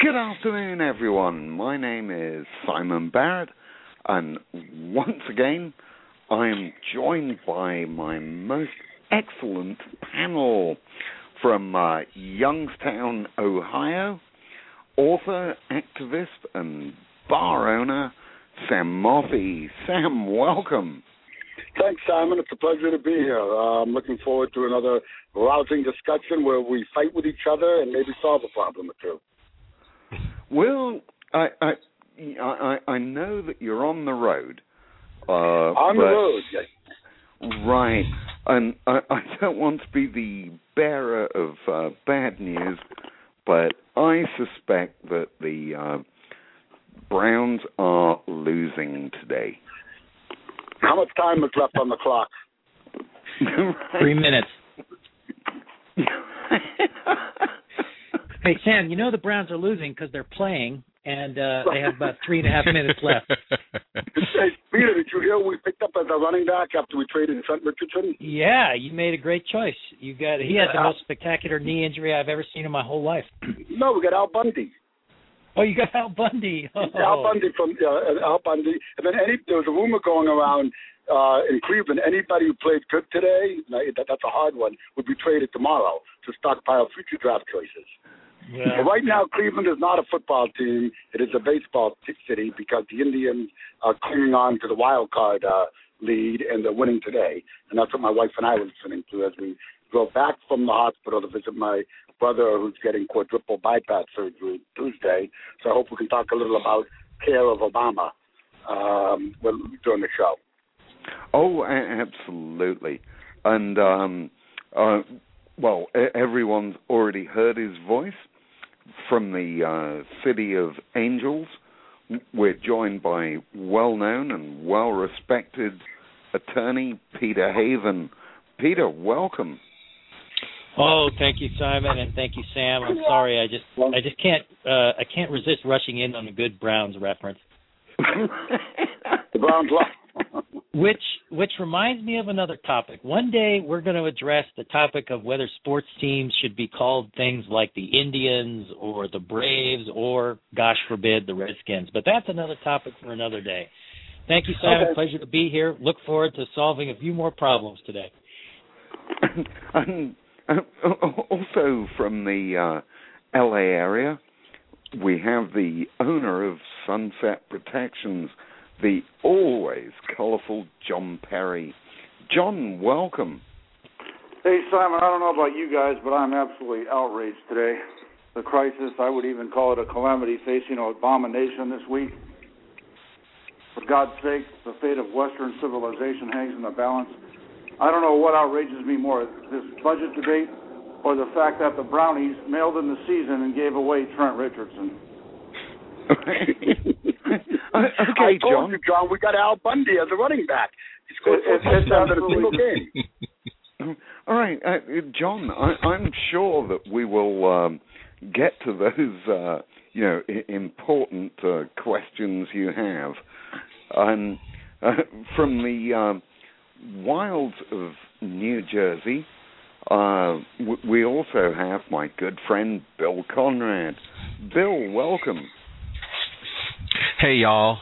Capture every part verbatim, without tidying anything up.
Good afternoon, everyone. My name is Simon Barrett, and once again, I am joined by my most excellent panel from uh, Youngstown, Ohio, author, activist, and bar owner, Sam Moffey. Sam, welcome. Thanks, Simon. It's a pleasure to be here. Uh, I'm looking forward to another rousing discussion where we fight with each other and maybe solve a problem or two. Well, I I I, I know that you're on the road. Uh, on but, the road, yes. Right. And I, I don't want to be the bearer of uh, bad news, but I suspect that the uh, Browns are losing today. How much time is left on the clock? Three minutes. Hey, Sam, you know the Browns are losing because they're playing, and uh, they have about three and a half minutes left. Hey, Peter, did you hear we picked up as a running back after we traded Trent Richardson? Yeah, you made a great choice. You got He had the most spectacular knee injury I've ever seen in my whole life. No, we got Al Bundy. Oh, you got Al Bundy. Oh. Al Bundy from uh, Al Bundy. And then any, there was a rumor going around uh, in Cleveland, anybody who played good today, that, that's a hard one, would be traded tomorrow to stockpile future draft choices. Yeah. But right now, Cleveland is not a football team. It is a baseball t- city because the Indians are clinging on to the wild card uh, lead, and they're winning today. And that's what my wife and I were listening to as we drove back from the hospital to visit my brother who's getting quadruple bypass surgery Tuesday. So I hope we can talk a little about care of Obama um, during the show. Oh, absolutely. And, um, uh, well, everyone's already heard his voice. From the uh, City of Angels, we're joined by well-known and well-respected attorney Peter Haven. Peter, welcome. Oh, thank you, Simon, and thank you, Sam. I'm sorry, I just, I just can't, uh, I can't resist rushing in on a good Browns reference. The Browns lost. Which which reminds me of another topic. One day we're going to address the topic of whether sports teams should be called things like the Indians or the Braves or, gosh forbid, the Redskins. But that's another topic for another day. Thank you, Simon. Okay. Pleasure to be here. Look forward to solving a few more problems today. And, uh, also from the uh, L A area, we have the owner of Sunset Protections, the always colorful John Perry. John, welcome. Hey, Simon, I don't know about you guys, but I'm absolutely outraged today. The crisis, I would even call it a calamity facing an abomination this week. For God's sake, the fate of Western civilization hangs in the balance. I don't know what outrages me more, this budget debate or the fact that the Brownies mailed in the season and gave away Trent Richardson. Okay, I told John. you, John, we got Al Bundy as a running back. He scored four touchdowns in a single game. All right, uh, John, I, I'm sure that we will um, get to those, uh, you know, I- important uh, questions you have. Um, uh, from the uh, wilds of New Jersey, uh, w- we also have my good friend Bill Conrad. Bill, welcome. Hey, y'all.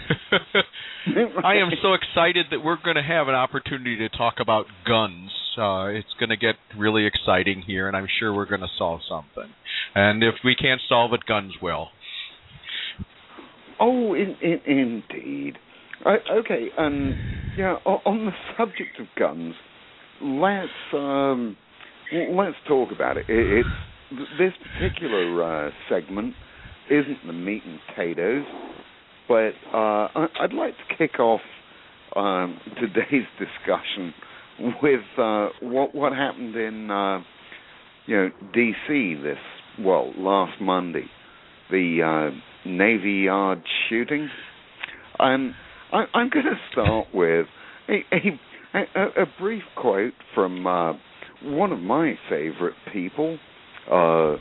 I am so excited that we're going to have an opportunity to talk about guns. Uh, it's going to get really exciting here, and I'm sure we're going to solve something. And if we can't solve it, guns will. Oh, in, in, indeed. Uh, okay, um, yeah. On the subject of guns, let's um, let's talk about it. it it's this particular uh, segment isn't the meat and potatoes, but uh, I'd like to kick off um, today's discussion with uh, what what happened in uh, you know D C this well last Monday, the uh, Navy Yard shooting. Um, I, I'm going to start with a, a, a brief quote from uh, one of my favorite people. Uh,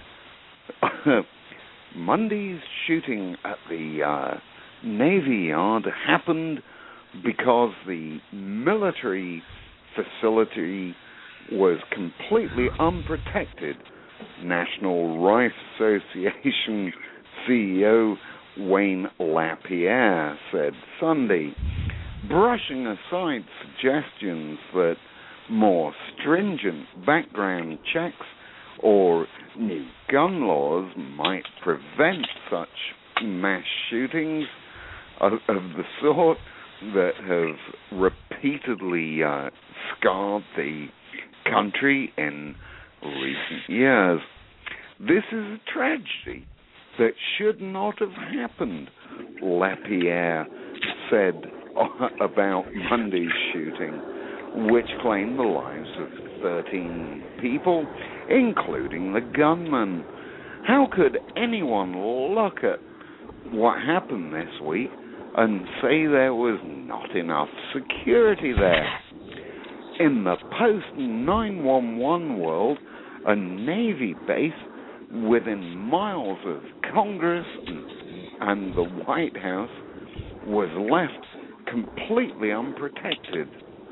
Monday's shooting at the uh, Navy Yard happened because the military facility was completely unprotected. National Rifle Association C E O Wayne LaPierre said Sunday, brushing aside suggestions that more stringent background checks or new gun laws might prevent such mass shootings of, of the sort that have repeatedly uh, scarred the country in recent years. This is a tragedy that should not have happened, LaPierre said about Monday's shooting, which claimed the lives of thirteen people, including the gunman. How could anyone look at what happened this week and say there was not enough security there? In the post nine one one world, a Navy base within miles of Congress and, and the White House was left completely unprotected.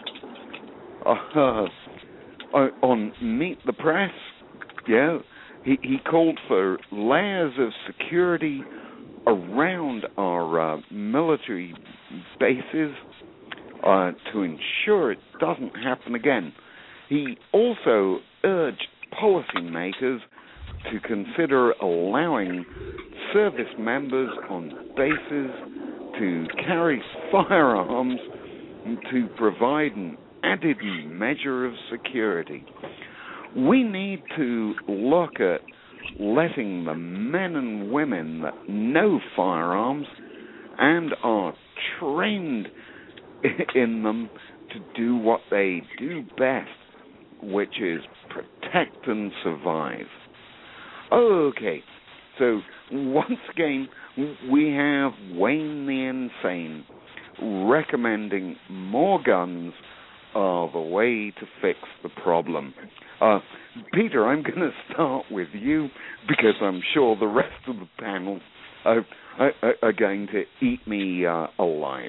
Uh, on Meet the Press, yeah, he, he called for layers of security around our uh, military bases uh, to ensure it doesn't happen again. He also urged policymakers to consider allowing service members on bases to carry firearms to provide an added measure of security. We need to look at letting the men and women that know firearms and are trained in them to do what they do best, which is protect and survive. Okay, so once again, we have Wayne the Insane recommending more guns are the way to fix the problem. Uh, Peter, I'm going to start with you because I'm sure the rest of the panel are, are, are going to eat me uh, alive.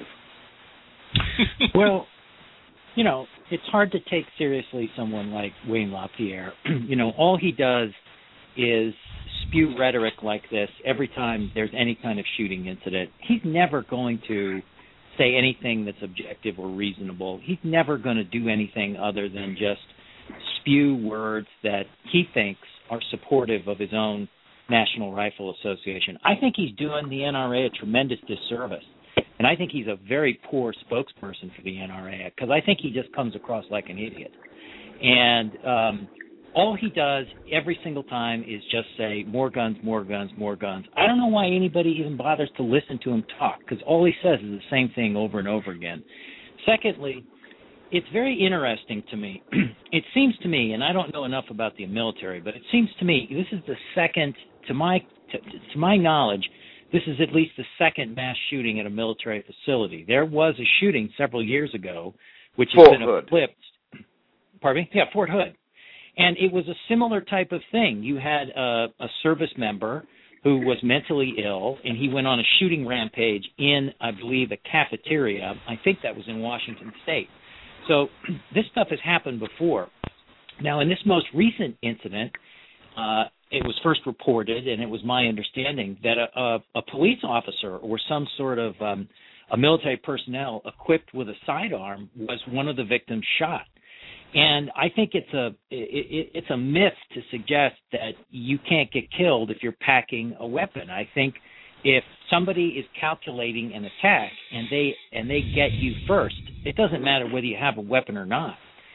Well, you know, it's hard to take seriously someone like Wayne LaPierre. You know, all he does is spew rhetoric like this every time there's any kind of shooting incident. He's never going to say anything that's objective or reasonable. He's never going to do anything other than just spew words that he thinks are supportive of his own National Rifle Association. I think he's doing the N R A a tremendous disservice, and I think he's a very poor spokesperson for the N R A because I think he just comes across like an idiot. And um, all he does every single time is just say, more guns, more guns, more guns. I don't know why anybody even bothers to listen to him talk, because all he says is the same thing over and over again. Secondly, it's very interesting to me. It seems to me, and I don't know enough about the military, but it seems to me this is the second, to my to, to my knowledge, this is at least the second mass shooting at a military facility. There was a shooting several years ago, which has Fort been Hood. eclipsed. Pardon me? Yeah, Fort Hood. And it was a similar type of thing. You had a, a service member who was mentally ill, and he went on a shooting rampage in, I believe, a cafeteria. I think that was in Washington State. So this stuff has happened before. Now, in this most recent incident, uh, it was first reported, and it was my understanding, that a, a, a police officer or some sort of um, a military personnel equipped with a sidearm was one of the victims shot. And I think it's a it, it's a myth to suggest that you can't get killed if you're packing a weapon. I think if somebody is calculating an attack and they and they get you first, it doesn't matter whether you have a weapon or not.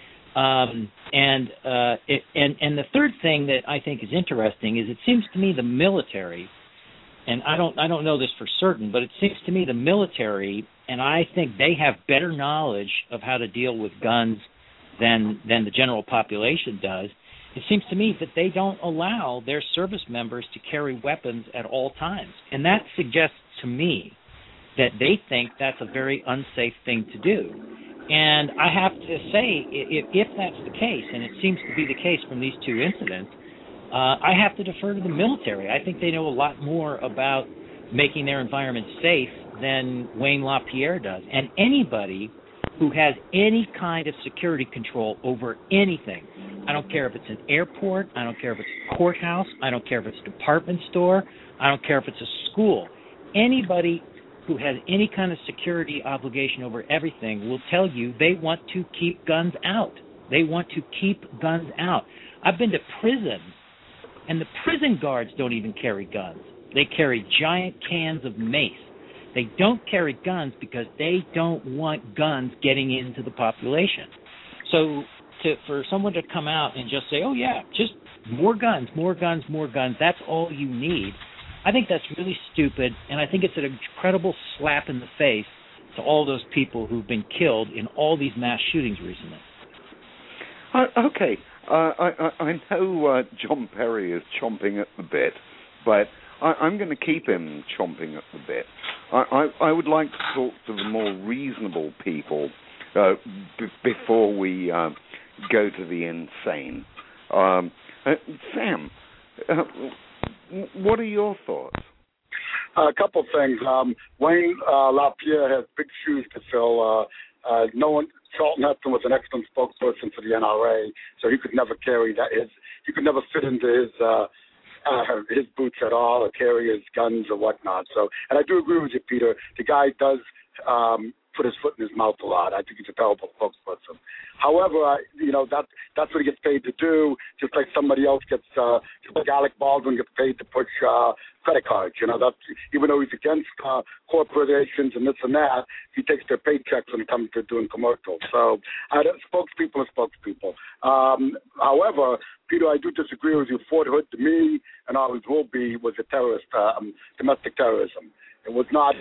Um, and uh, it, and and the third thing that I think is interesting is it seems to me the military, and I don't I don't know this for certain, but it seems to me the military, and I think they have better knowledge of how to deal with guns than than the general population does. It seems to me that they don't allow their service members to carry weapons at all times. And that suggests to me that they think that's a very unsafe thing to do. And I have to say, if, if that's the case, and it seems to be the case from these two incidents, uh, I have to defer to the military. I think they know a lot more about making their environment safe than Wayne LaPierre does. And anybody who has any kind of security control over anything, I don't care if it's an airport. I don't care if it's a courthouse. I don't care if it's a department store. I don't care if it's a school. Anybody who has any kind of security obligation over everything will tell you they want to keep guns out. They want to keep guns out. I've been to prison, and the prison guards don't even carry guns. They carry giant cans of mace. They don't carry guns because they don't want guns getting into the population. So to, for someone to come out and just say, oh, yeah, just more guns, more guns, more guns, that's all you need, I think that's really stupid, and I think it's an incredible slap in the face to all those people who've been killed in all these mass shootings recently. Uh, okay, uh, I, I, I know uh, John Perry is chomping at the bit, but I, I'm going to keep him chomping at the bit. I, I, I would like to talk to the more reasonable people uh, b- before we uh, go to the insane. Um, uh, Sam, uh, what are your thoughts? Uh, a couple things. Um, Wayne uh, LaPierre has big shoes to fill. Uh, uh, no one. Charlton Heston was an excellent spokesperson for the N R A, so he could never carry that. His he could never fit into his uh, uh, his boots at all, or carry his guns or whatnot. So, and I do agree with you, Peter. The guy does um, put his foot in his mouth a lot. I think he's a terrible spokesperson. However, I, you know that that's what he gets paid to do. Just like somebody else gets, uh, just like Alec Baldwin gets paid to push uh, credit cards. You know, that even though he's against uh, corporations and this and that, he takes their paychecks when it comes to doing commercials. So, uh, spokespeople are spokespeople. Um, however, Peter, I do disagree with you. Fort Hood, to me, and always will be, was a terrorist, um, domestic terrorism. It was not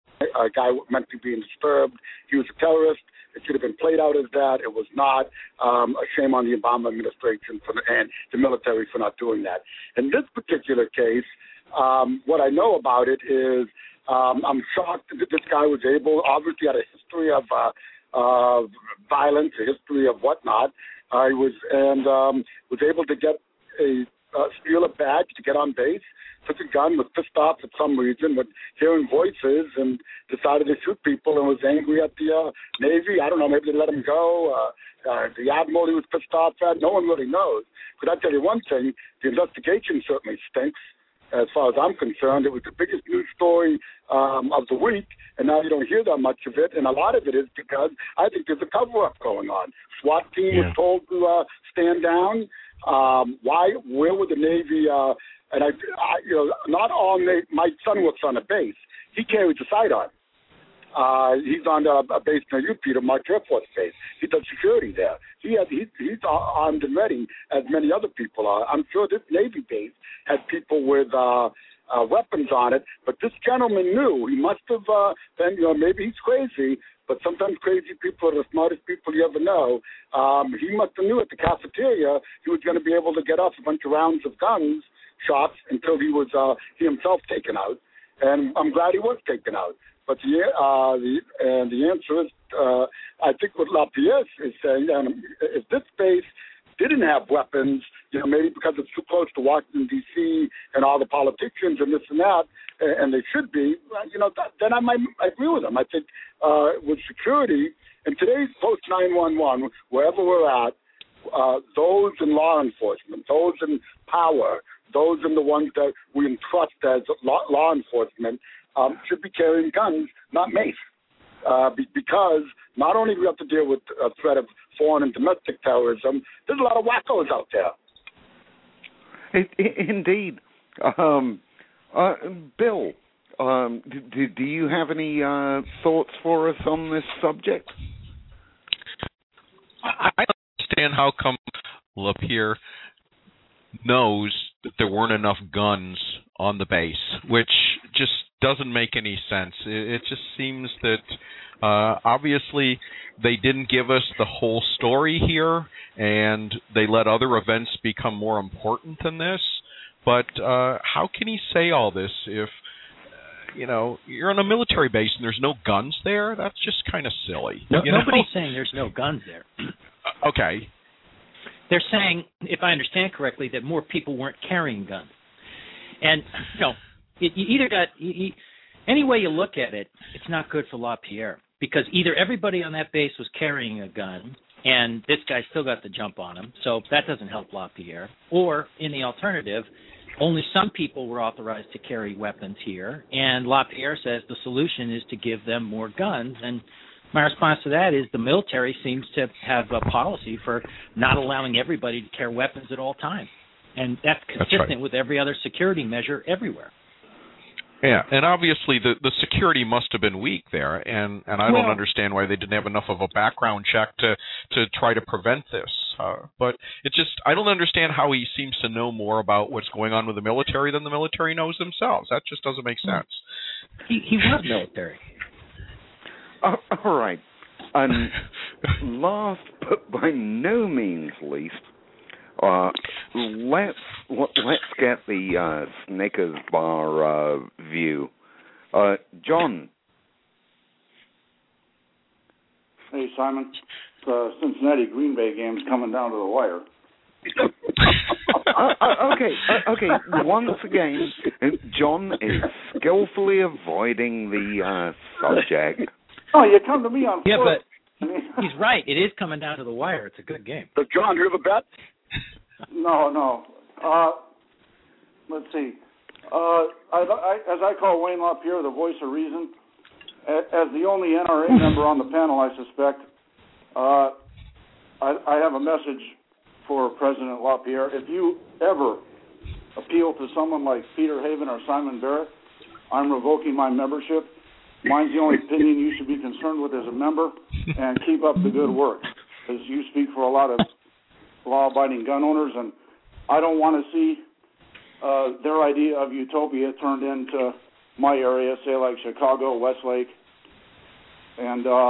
a guy meant to be disturbed. He was a terrorist. It should have been played out as that. It was not. Um, a shame on the Obama administration for the, and the military for not doing that. In this particular case, um, what I know about it is um, I'm shocked that this guy was able, obviously had a history of uh, uh, violence, a history of whatnot. Uh, he was and um, was able to get a uh, steal a badge to get on base. Took a gun, was pissed off for some reason, with hearing voices, and decided to shoot people and was angry at the uh, Navy. I don't know, maybe they let him go. Uh, uh, the Admiral he was pissed off at. No one really knows. But I'll tell you one thing, the investigation certainly stinks. As far as I'm concerned, it was the biggest news story um, of the week, and now you don't hear that much of it. And a lot of it is because I think there's a cover-up going on. SWAT team yeah. was told to uh, stand down. Um, why? Where would the Navy... Uh, And I, I, you know, not all. My son works on a base. He carries a sidearm. Uh, he's on a, a base near you, Peter, Mark Air Force Base. He does security there. He has, he, he's armed and ready, as many other people are. I'm sure this Navy base had people with uh, uh, weapons on it, but this gentleman knew. He must have uh, been, you know, maybe he's crazy, but sometimes crazy people are the smartest people you ever know. Um, he must have knew at the cafeteria he was going to be able to get off a bunch of rounds of guns. Shots until he was uh, he himself taken out, and I'm glad he was taken out. But the uh, the and the answer is, uh, I think what LaPierre is saying, and if this base didn't have weapons, you know, maybe because it's too close to Washington D C and all the politicians and this and that, and they should be, you know, that, then I might agree with them. I think uh, with security in today's post nine one one, wherever we're at, uh, those in law enforcement, those in power. Those are the ones that we entrust as law, law enforcement um, should be carrying guns, not mace, uh, be, because not only do we have to deal with a threat of foreign and domestic terrorism, there's a lot of wackos out there. It, it, indeed. Um, uh, Bill, um, do, do you have any uh, thoughts for us on this subject? I don't understand how come LaPierre knows that there weren't enough guns on the base, which just doesn't make any sense. It, it just seems that uh, obviously they didn't give us the whole story here, and they let other events become more important than this. But uh, how can he say all this if, uh, you know, you're on a military base and there's no guns there? That's just kind of silly. No, you nobody's know? saying there's no guns there. Uh, okay. They're saying, if I understand correctly, that more people weren't carrying guns. And, you know, it, you either got, you, you, any way you look at it, it's not good for LaPierre. Because either everybody on that base was carrying a gun, and this guy still got the jump on him. So that doesn't help LaPierre. Or in the alternative, only some people were authorized to carry weapons here, and LaPierre says the solution is to give them more guns. And my response to that is the military seems to have a policy for not allowing everybody to carry weapons at all times. And that's consistent that's right. with every other security measure everywhere. Yeah, and obviously the, the security must have been weak there, and, and I well, don't understand why they didn't have enough of a background check to, to try to prevent this. Uh, but it just, I don't understand how he seems to know more about what's going on with the military than the military knows themselves. That just doesn't make sense. He, he was military. Uh, all right. And last but by no means least, Uh, let's let's get the uh, Snickers bar uh, view. Uh, John. Hey, Simon. The Cincinnati Green Bay game's coming down to the wire. uh, uh, okay, uh, okay. Once again, John is skillfully avoiding the uh, subject. Oh, you come to me on Yeah, foot. but he's right. It is coming down to the wire. It's a good game. So, John, do you have a bet? No, no. Uh, let's see. Uh, I, I, as I call Wayne LaPierre the voice of reason, as the only N R A member on the panel, I suspect, uh, I, I have a message for President LaPierre. If you ever appeal to someone like Peter Haven or Simon Barrett, I'm revoking my membership. Mine's the only opinion you should be concerned with as a member, and keep up the good work, because you speak for a lot of law-abiding gun owners, and I don't want to see uh, their idea of utopia turned into my area, say like Chicago, Westlake, and uh,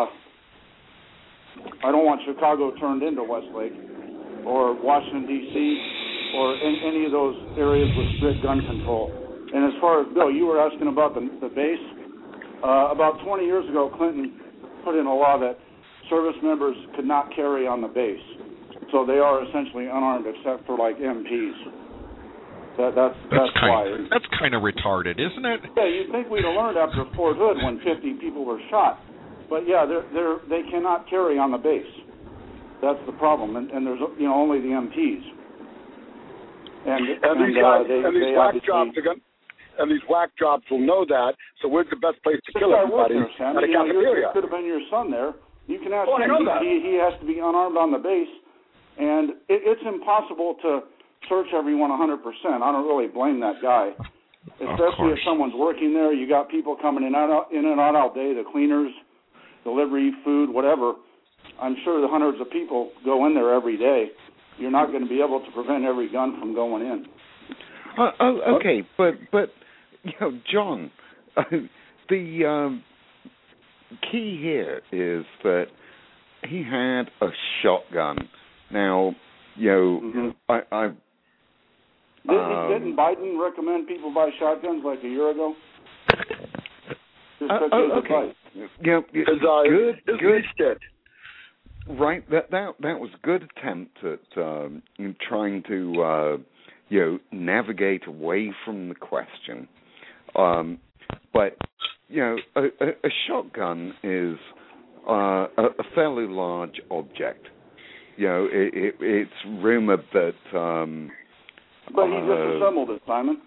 I don't want Chicago turned into Westlake or Washington, D C, or in any of those areas with strict gun control. And as far as, Bill, you were asking about the, the base. Uh, about twenty years ago, Clinton put in a law that service members could not carry on the base. So they are essentially unarmed except for like M Ps. That, that's that's, that's kind, why. That's kind of retarded, isn't it? Yeah, you'd think we'd have learned after Fort Hood when fifty people were shot. But yeah, they're they're they cannot carry on the base. That's the problem, and, and there's you know only the M Ps. And And, and, these, uh, guys, they, and these they whack obviously, jobs are going, and these whack jobs will know that. So where's the best place to this kill guy was everybody? there, Sam. At a You know, cafeteria. it could have been your son there. You can ask Oh, I him. know that. He, he has to be unarmed on the base. And it, it's impossible to search everyone one hundred percent. I don't really blame that guy, especially if someone's working there. You got people coming in and out, in and out all day, the cleaners, delivery, food, whatever. I'm sure the hundreds of people go in there every day. You're not going to be able to prevent every gun from going in. Uh, oh, okay, but but you know, John, uh, the um, key here is that he had a shotgun. Now, you know, Mm-hmm. I, I Didn't, um, didn't Biden recommend people buy shotguns like a year ago? Just uh, took oh, his okay. advice. You know, Because uh, good, his good. niece did. Right, that that that was a good attempt at um, trying to uh, you know navigate away from the question. Um, but you know, a, a, a shotgun is uh, a, a fairly large object. You know, it, it, it's rumored that. Um, But he uh, disassembled it, Simon.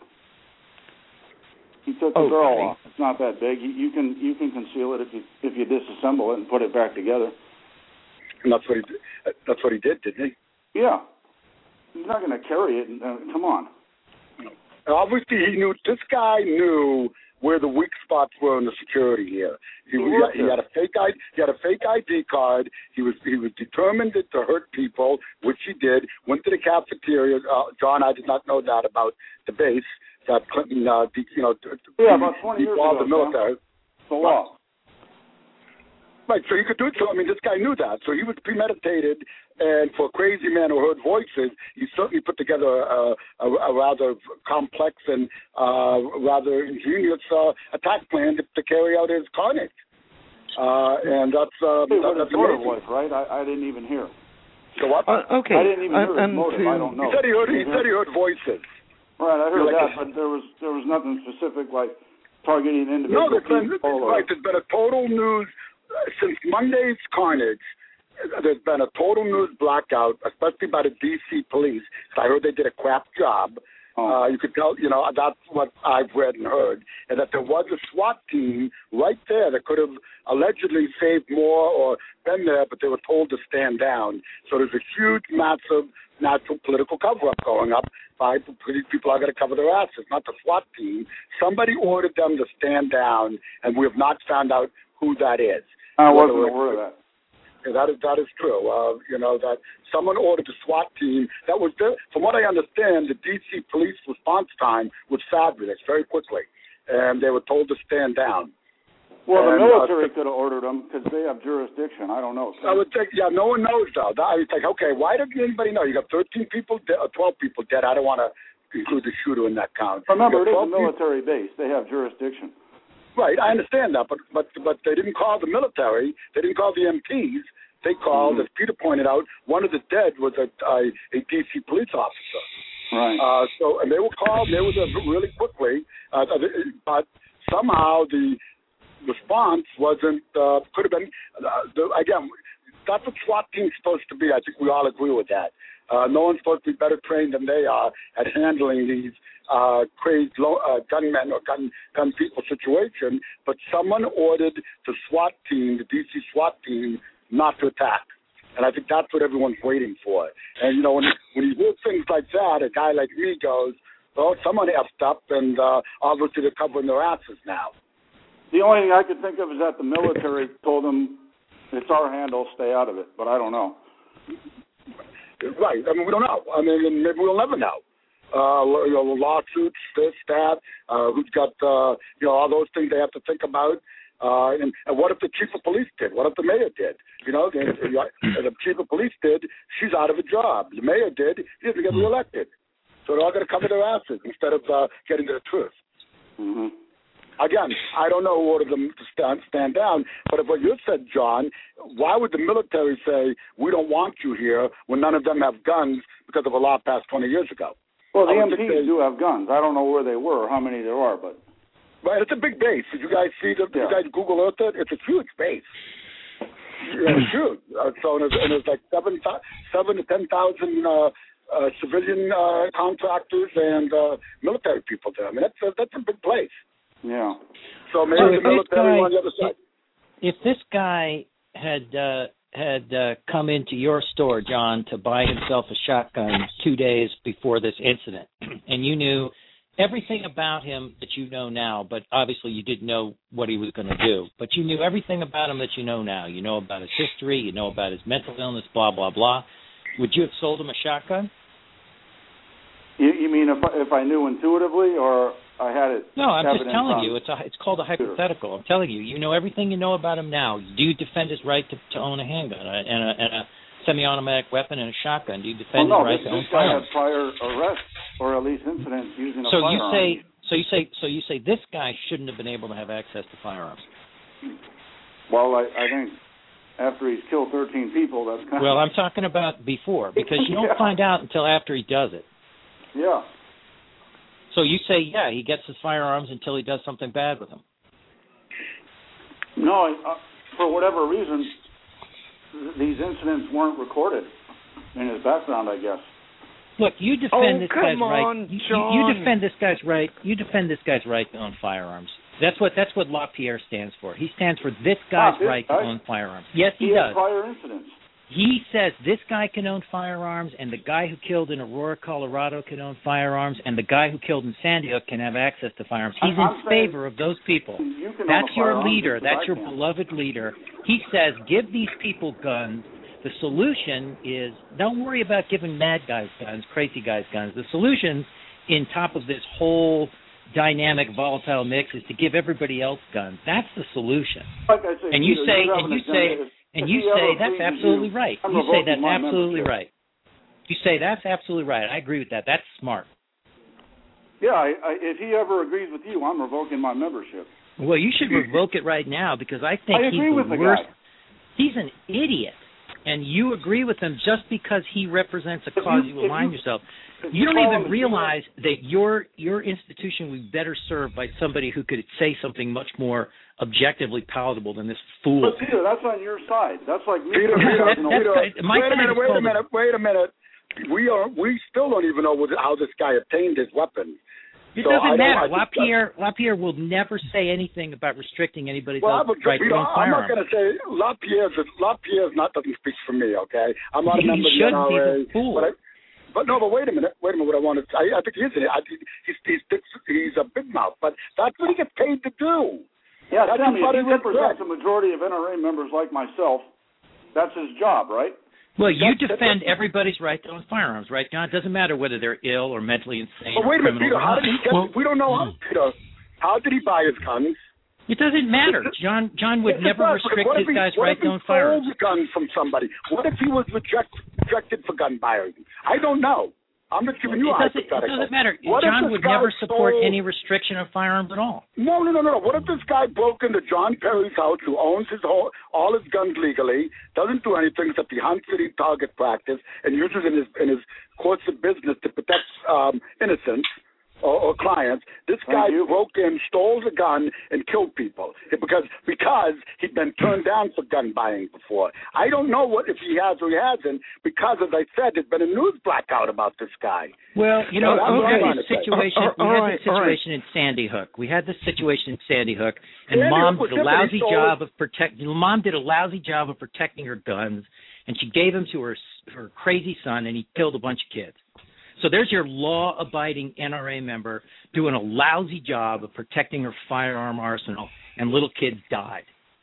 He took the okay. barrel off. It's not that big. You, you can you can conceal it if you if you disassemble it and put it back together. And that's what he did. That's what he did, didn't he? Yeah. He's not going to carry it. And, uh, come on. And obviously, he knew. This guy knew where the weak spots were in the security here. He, He he, worked he had a fake I D. He had a fake I D card. He was he was determined to hurt people, which he did. Went to the cafeteria. Uh, John, I did not know that about the base that Clinton, uh, de- you know, Yeah, about twenty years devolved ago, the military. The law. Right, so he could do it. So I mean, this guy knew that. So he was premeditated, and for a crazy man who heard voices, he certainly put together a, a, a rather complex and uh, rather ingenious uh, attack plan to, to carry out his carnage. Uh, and that's uh, Hey, that, what his that's motive amazing. was, right? I, I didn't even hear. So what? uh, okay, I didn't even hear uh, his motive. to, I don't know. He said he heard. He said he heard voices. Right, I heard Like that, a- but there was there was nothing specific like targeting No, individual there's been, people. Or, right. There's been a total news uh, since Monday's carnage. there's been a total news blackout, especially by the D C police. I heard they did a crap job. Uh, you could tell, you know, that's what I've read and heard, and that there was a SWAT team right there that could have allegedly saved more or been there, but they were told to stand down. So there's a huge, massive, natural political cover-up going up by these people are going to cover their asses, not the SWAT team. Somebody ordered them to stand down, and we have not found out who that is. I wasn't aware of that. Yeah, that is that is true. Uh, you know, that someone ordered the SWAT team. That was, the, from what I understand, the D C police response time was fabulous, very quickly, and they were told to stand down. Well, and, the military uh, could have ordered them because they have jurisdiction. I don't know. I would think, yeah, no one knows though. I was like, okay, why doesn't anybody know? You got thirteen people, de- or twelve people dead. I don't want to include the shooter in that count. Remember, it is a military people. base. They have jurisdiction. Right, I understand that, but but but they didn't call the military. They didn't call the M Ps. They called, mm-hmm. as Peter pointed out, one of the dead was a, a, a D C police officer. Right. Uh, so, and they were called. They were there really quickly, uh, but somehow the response wasn't. Uh, could have been uh, the, again. That's what SWAT team's supposed to be. I think we all agree with that. Uh, no one's supposed to be better trained than they are at handling these uh, crazed lo- uh, gunmen or gun gun people situation. But someone ordered the SWAT team, the D C SWAT team, not to attack. And I think that's what everyone's waiting for. And, you know, when, when you hear things like that, a guy like me goes, well, someone effed up, and uh, obviously they're covering their asses now. The only thing I could think of is that the military told them, it's our handle, stay out of it. But I don't know. Right. I mean, we don't know. I mean, maybe we'll never know. Uh, you know, lawsuits, this, that, uh, who's got, uh, you know, all those things they have to think about. Uh, and, and what if the chief of police did? What if the mayor did? You know, the, the chief of police did, she's out of a job. The mayor did, he doesn't get reelected. So they're all going to cover their asses instead of uh, getting to the truth. Mm-hmm. Again, I don't know who ordered them to stand, stand down, but if what you said, John, why would the military say, we don't want you here when none of them have guns because of a law passed twenty years ago? Well, the M Ps they, do have guns. I don't know where they were or how many there are, but... Right, it's a big base. Did you guys see the, did yeah. you guys Google Earth it? It's a huge base. Yeah, it's huge. Uh, so there's, and there's like seven, seven to ten thousand uh, uh, civilian uh, contractors and uh, military people there. I mean, that's a, that's a big place. Yeah. So maybe so the military guy, on the other side. If this guy had uh, had uh, come into your store, John, to buy himself a shotgun two days before this incident, and you knew everything about him that you know now, but obviously you didn't know what he was going to do, but you knew everything about him that you know now. You know about his history, you know about his mental illness, blah, blah, blah. Would you have sold him a shotgun? You, you mean if I, if I knew intuitively or I had it? No, I'm just telling you. It's a, it's called a hypothetical. I'm telling you. You know everything you know about him now. Do you defend his right to, to own a handgun and a, and a semi-automatic weapon and a shotgun? Do you defend well, no, his right this, to own this guy firearms? had prior arrests or at least incidents using a so firearm. you say, so you say, so you say this guy shouldn't have been able to have access to firearms. Well, I, I think after he's killed thirteen people, that's kind well, of... I'm talking about before, because you don't yeah. find out until after he does it. Yeah. So you say, yeah, he gets his firearms until he does something bad with them. No, uh, for whatever reason, th- these incidents weren't recorded in his background, I guess. Look, you defend oh, this come guy's on, right. You, John. you defend this guy's right. You defend this guy's right to own firearms. That's what that's what LaPierre stands for. He stands for this guy's Not this right guy. to own firearms. Yes, he, he does. Has prior incidents. He says this guy can own firearms, and the guy who killed in Aurora, Colorado, can own firearms, and the guy who killed in Sandy Hook can have access to firearms. He's I'm in favor of those people. You can That's own a your firearm leader. just as That's I your can. beloved leader. He says, give these people guns. The solution is, don't worry about giving mad guys guns, crazy guys guns. The solution, in top of this whole dynamic, volatile mix, is to give everybody else guns. That's the solution. Like I say, and you Peter, say, you and you agenda. say, If, and if you he say ever that's pleases absolutely you, right. I'm You say revoking that's my absolutely membership. right. You say that's absolutely right. I agree with that. That's smart. Yeah, I, I, if he ever agrees with you, I'm revoking my membership. Well, you should revoke it right now because I think I he's agree the with the worst. guy. He's an idiot. and you agree with him just because he represents a cause you, you align you, yourself. You don't even realize that your your institution would be better served by somebody who could say something much more objectively palatable than this fool. But Peter, that's on your side. That's like me. Peter, Peter, that, Peter, Peter, my wait a minute, wait a minute, the, wait a minute. We are we still don't even know what, how this guy obtained his weapons. It so doesn't matter. I, I LaPierre, LaPierre will never say anything about restricting anybody's well, right to own I'm firearm. not going to say LaPierre's LaPierre's not doesn't speak for me. Okay, I'm not a he member of the N R A. He's a fool. But, I, but no, but wait a minute, wait a minute. What I wanted, I, I think he is. I, he's he's he's a big mouth, but that's what he gets paid to do. Yeah, that's tell me, if he represents represents a majority of N R A members like myself, that's his job, right? Well, you that's, defend that's, everybody's right to own firearms, right, John? It doesn't matter whether they're ill or mentally insane but wait or a minute, criminals. Peter, how did he get, well, we don't know how, Peter, how did he buy his guns? It doesn't matter. John John would Yes, never does, restrict what his if he, guy's what right if he to own firearms. stole the gun from somebody? What if he was reject, rejected for gun buying? I don't know. I'm just giving you it a doesn't, hypothetical. It doesn't matter. What John would never support stole... any restriction of firearms at all. No, no, no, no, no. What if this guy broke into John Perry's house, who owns his whole, all his guns legally, doesn't do anything except he hunts it, he target practice, and uses it in his, in his course of business to protect um, innocents or, or clients. This guy broke in, stole the gun, and killed people because because he'd been turned down for gun buying before. I don't know what if he has or he hasn't because, as I said, there's been a news blackout about this guy. Well, you know, so we had had this situation. Uh, uh, we had right, this situation in Sandy Hook. We had this situation in Sandy Hook, and Sandy Mom Hook did a lousy stole... job of protect. Mom did a lousy job of protecting her guns, and she gave them to her her crazy son, and he killed a bunch of kids. So there's your law-abiding N R A member doing a lousy job of protecting her firearm arsenal, and little kids died.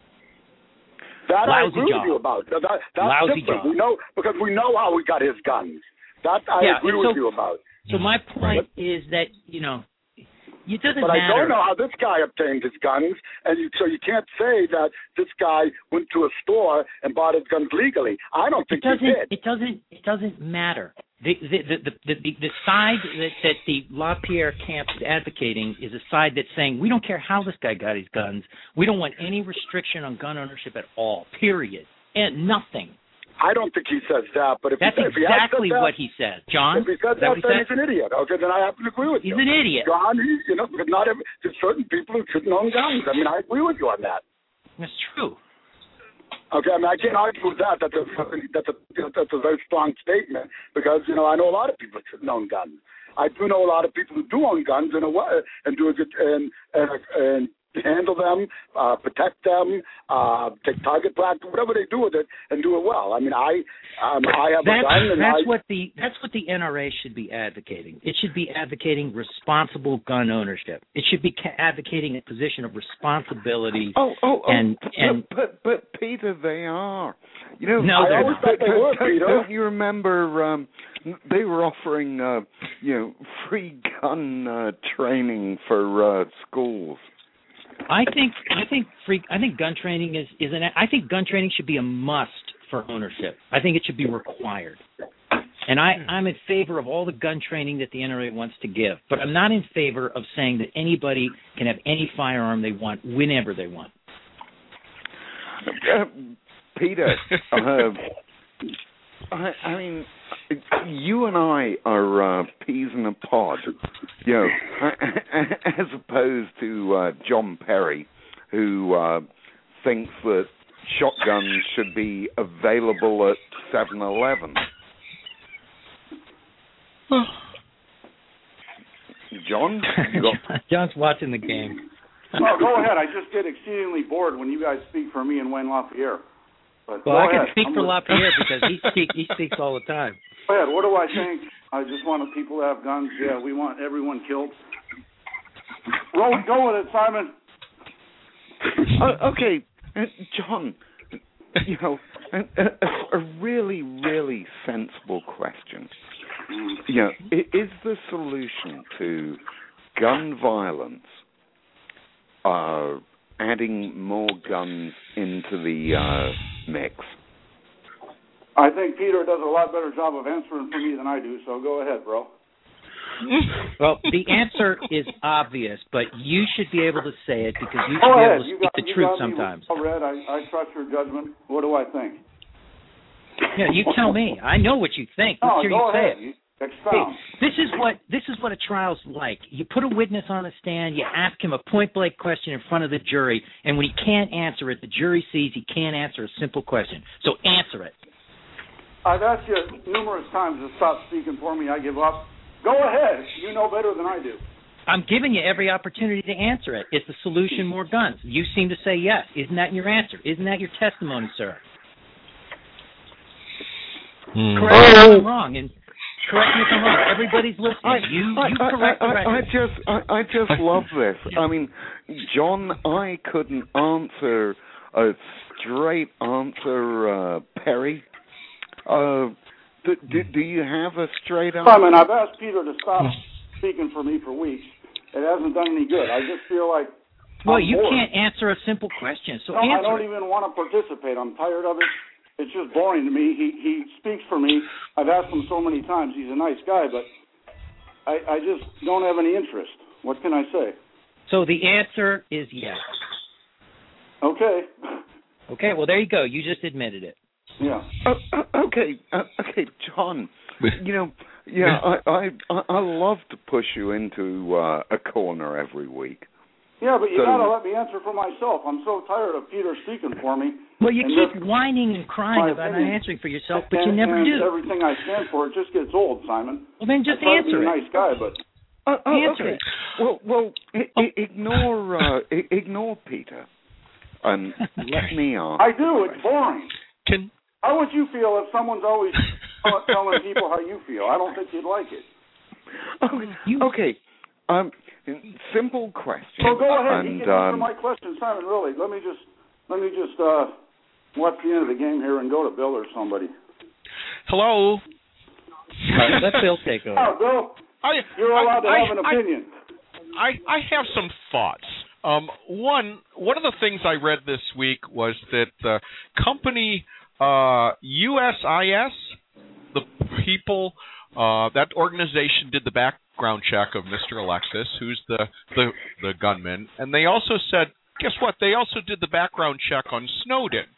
That lousy I agree job. with you about. That, that's lousy different. job. We know because we know how we got his guns. That I yeah, agree so, with you about. So my point but, is that you know. It doesn't but matter. I don't know how this guy obtained his guns, and you, so you can't say that this guy went to a store and bought his guns legally. I don't think it doesn't, he did. It doesn't. It doesn't matter. The the the the, the, the side that, that the LaPierre camp is advocating is a side that's saying we don't care how this guy got his guns. We don't want any restriction on gun ownership at all. Period. And nothing. I don't think he says that, but if that's he, if exactly he that, what he says, John. If he says that, then he's an idiot. Okay, then I have to agree with he's you. He's an idiot. John, he, you know, because not every, there's certain people who shouldn't own guns. I mean, I agree with you on that. That's true. Okay, I mean, I can't argue with that. That's a that's a that's a very strong statement because you know I know a lot of people who shouldn't own guns. I do know a lot of people who do own guns in a way and do a good and and, and handle them, uh, protect them, uh, take target practice, whatever they do with it, and do it well. I mean, I um, I have that's, a gun, and that's I, what the that's what the N R A should be advocating. It should be advocating responsible gun ownership. It should be ca- advocating a position of responsibility. Oh, oh, oh and and but, but but Peter, they are. You know, no, I always thought they were, Peter. Don't you remember? Um, they were offering, uh, you know, free gun uh, training for uh, schools. I think I think free I think gun training is, is an I think gun training should be a must for ownership. I think it should be required. And I, I'm in favor of all the gun training that the N R A wants to give. But I'm not in favor of saying that anybody can have any firearm they want whenever they want. Uh, Peter, uh, I, I mean, you and I are uh, peas in a pod, you know, as opposed to uh, John Perry, who uh, thinks that shotguns should be available at seven eleven. John? You got... John's watching the game. Oh, go ahead. I just get exceedingly bored when you guys speak for me and Wayne LaPierre. But well, I can ahead. speak I'm for with... LaPierre because he, speak, he speaks all the time. Go ahead. What do I think? I just want people to have guns. Yeah, we want everyone killed. Roll, go with it, Simon. uh, okay, uh, John, you know, a, a, a really, really sensible question. You know, is the solution to gun violence uh, adding more guns into the uh, mix? I think Peter does a lot better job of answering for me than I do, so go ahead, bro. Well, the answer is obvious, but you should be able to say it because you should go be ahead. able to you speak got, the truth got sometimes. Well read. I, I trust your judgment. What do I think? Yeah, you tell me. I know what you think. Let's No, hear go you say ahead. it. You expound. Hey, this is what this is what a trial's like. You put a witness on the stand, you ask him a point blank question in front of the jury, and when he can't answer it, the jury sees he can't answer a simple question. So answer it. I've asked you numerous times to stop speaking for me. I give up. Go ahead. You know better than I do. I'm giving you every opportunity to answer it. Is the solution more guns? You seem to say yes. Isn't that your answer? Isn't that your testimony, sir? Mm. Correct me if I'm wrong, and correct me if I'm wrong. Everybody's listening. I, you I, you I, correct I, the I, I record. just, I, I just love this. I mean, John, I couldn't answer a straight answer, uh, Perry. Uh, do, do, do you have a straight answer? Simon, I've asked Peter to stop speaking for me for weeks. It hasn't done any good. I just feel like Well, I'm you bored. can't answer a simple question, so No, I answer don't it. even want to participate. I'm tired of it. It's just boring to me. He he speaks for me. I've asked him so many times. He's a nice guy, but I, I just don't have any interest. What can I say? So the answer is yes. Okay. Okay, well, there you go. You just admitted it. Yeah. Uh, uh, okay, uh, okay, John. You know, yeah, I, I, I, I love to push you into uh, a corner every week. Yeah, but you So- got to let me answer for myself. I'm so tired of Peter speaking for me. Well, you And keep this- whining and crying my about not opinion. answering for yourself, and, but you never and do. everything I stand for, it just gets old, Simon. Well, then just I try answer to be a it. nice guy, but Uh, uh, Answer okay. it. Well, well, I- I- ignore, uh, I- ignore Peter, and let me ask. I do. It's boring. Can How would you feel if someone's always telling people how you feel? I don't think you'd like it. Okay, You- okay. Um, simple question. So go ahead. And, you can answer um, my question, Simon. Really, let me just let me just uh, watch the end of the game here and go to Bill or somebody. hello? All right, let Bill take over. Oh, Bill, I, you're allowed to I, have an I, opinion. I, I have some thoughts. Um, one one of the things I read this week was that the company uh, U S I S, the people, uh, that organization did the background check of Mister Alexis, who's the, the, the gunman, and they also said, guess what, they also did the background check on Snowden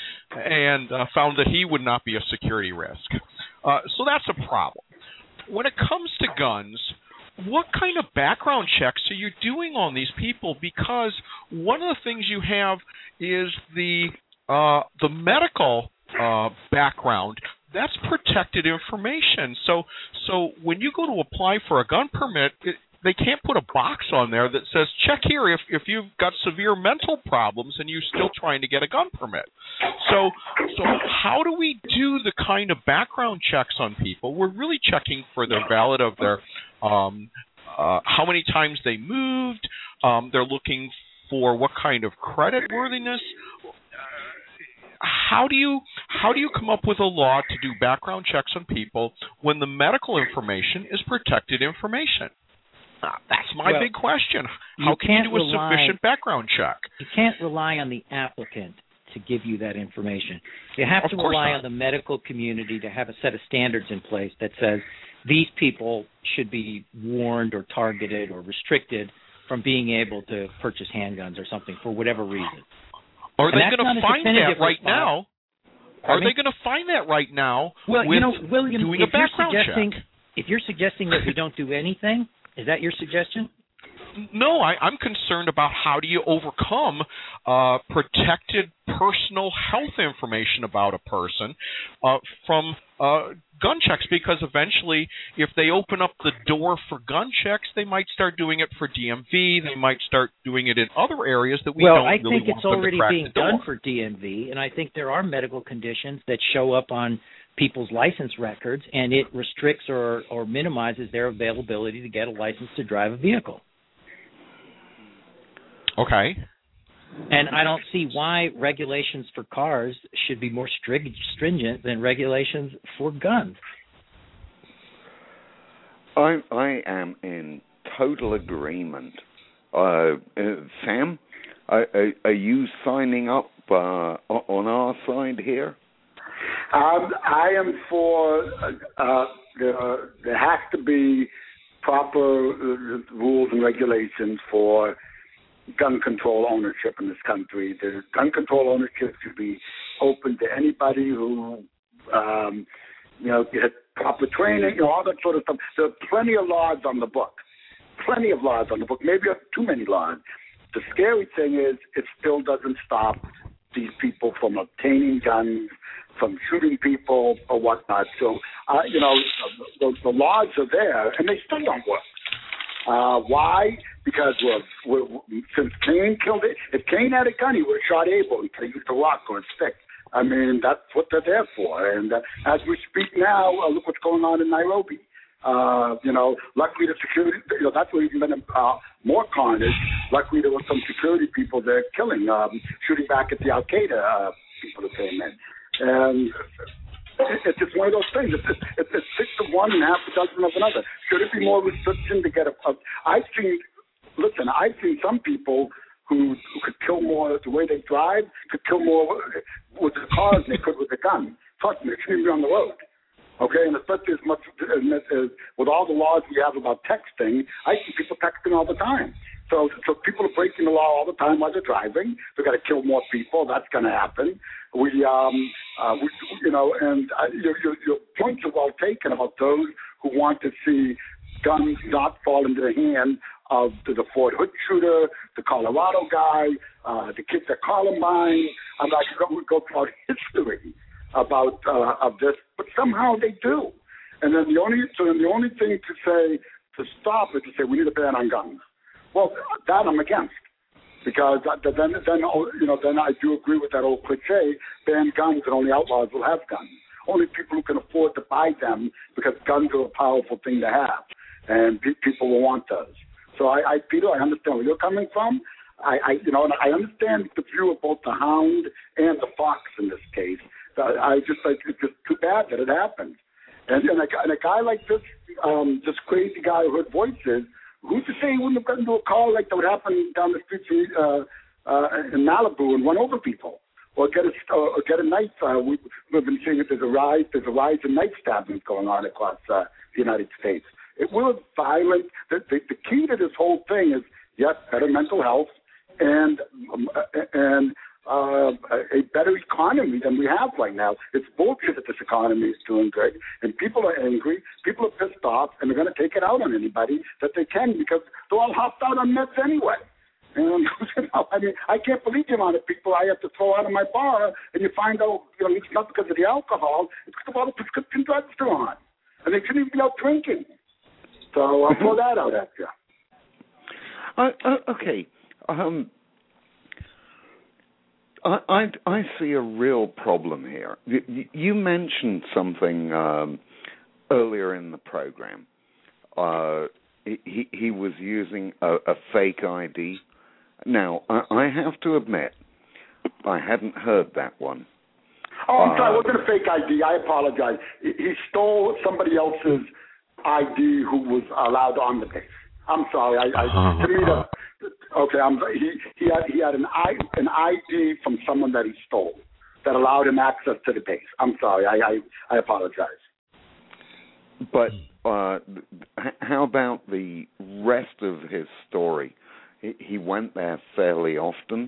and uh, found that he would not be a security risk. Uh, so that's a problem. When it comes to guns, what kind of background checks are you doing on these people? Because one of the things you have is the uh, the medical uh, background. That's protected information. So so when you go to apply for a gun permit, it, they can't put a box on there that says, check here if, if you've got severe mental problems and you're still trying to get a gun permit. So so how do we do the kind of background checks on people? We're really checking for their valid of their um, uh, how many times they moved. Um, they're looking for what kind of credit worthiness. How do you how do you come up with a law to do background checks on people when the medical information is protected information? Uh, that's my Well, big question. How you can you can't do a rely- sufficient background check? You can't rely on the applicant to give you that information. You have Of to course rely not. on the medical community to have a set of standards in place that says these people should be warned or targeted or restricted from being able to purchase handguns or something for whatever reason. Are And they that's going not to a find that definitive right response. now? Are Pardon they me? going to find that right now Well, with you know, William, doing if a background you're suggesting check? if you're suggesting that we don't do anything, is that your suggestion? No, I, I'm concerned about how do you overcome uh, protected personal health information about a person uh, from uh, gun checks, because eventually if they open up the door for gun checks, they might start doing it for D M V, they might start doing it in other areas that we well, don't I really think want it's them already to crack being the door. done for D M V, and I think there are medical conditions that show up on people's license records, and it restricts or, or minimizes their availability to get a license to drive a vehicle. Okay. And I don't see why regulations for cars should be more strig- stringent than regulations for guns. I I am in total agreement. Uh, uh, Sam, are, are, are you signing up uh, on our side here? Um, I am for uh, the, there has to be proper uh, rules and regulations for gun control ownership in this country. The gun control ownership should be open to anybody who um, you know, you had proper training, you know, all that sort of stuff. There are plenty of laws on the book, plenty of laws on the book, maybe too many laws. The scary thing is it still doesn't stop these people from obtaining guns, from shooting people or whatnot. So, uh, you know, the, the laws are there, and they still don't work. Uh, why? Because we're, we're, since Cain killed it, if Cain had a gun, he would have shot Abel. He could have used a rock or a stick. I mean, that's what they're there for. And uh, as we speak now, uh, look what's going on in Nairobi. Uh, you know, luckily the security, you know, that's where even been uh, more carnage. Luckily there were some security people there killing, um, shooting back at the Al Qaeda uh, people that came in. And it's just one of those things. It's, it's, it's six of one and half a dozen of another. Should it be more restriction to get a, a I've seen, listen, I've seen some people who, who could kill more, the way they drive, could kill more with their cars than they could with a gun. Trust me, it shouldn't be on the road. Okay, and especially as much as, as with all the laws we have about texting, I see people texting all the time. So, so people are breaking the law all the time while they're driving. They've got to kill more people. That's going to happen. We, um, uh, we, you know, and uh, your, your, your points are well taken about those who want to see guns not fall into the hand of the, the Fort Hood shooter, the Colorado guy, uh, the kids at Columbine. I'm not going to go through history about uh, of this, but somehow they do. And then the only so then the only thing to say to stop it to say we need a ban on guns. Well, that I'm against, because then then you know then I do agree with that old cliche: ban guns and only outlaws will have guns. Only people who can afford to buy them, because guns are a powerful thing to have, and pe- people will want those. So I, I, Peter, I understand where you're coming from. I, I you know, and I understand the view of both the hound and the fox in this case. I just like it's just too bad that it happened. And, and, a, and a guy like this, um, this crazy guy who heard voices, who's to say he wouldn't have gotten into a car like that would happen down the street uh, uh, in Malibu and run over people, or get a or get a knife? Uh, we, we've been seeing that there's a rise there's a rise in knife stabbings going on across uh, the United States. It will violent. The, the, the key to this whole thing is yes, better mental health and um, and. Uh, a better economy than we have right now. It's bullshit that this economy is doing good, and people are angry, people are pissed off, and they're going to take it out on anybody that they can, because they're all hopped out on meds anyway. And you know, I mean, I can't believe the amount of people I have to throw out of my bar, and you find out, you know, it's not because of the alcohol, it's because of all the prescription drugs they're on, and they shouldn't even be out drinking. So I'll throw that out at you. Uh, uh, okay. Um, I, I, I see a real problem here. You, you mentioned something um, earlier in the program. Uh, he, he was using a, a fake I D. Now, I, I have to admit, I hadn't heard that one. Oh, I'm uh, sorry. It wasn't a fake I D. I apologize. He stole somebody else's I D who was allowed on the base. I'm sorry. I, I to me the okay. I'm he he had he had an I an I D from someone that he stole that allowed him access to the base. I'm sorry. I I, I apologize. But uh, how about the rest of his story? He, he went there fairly often.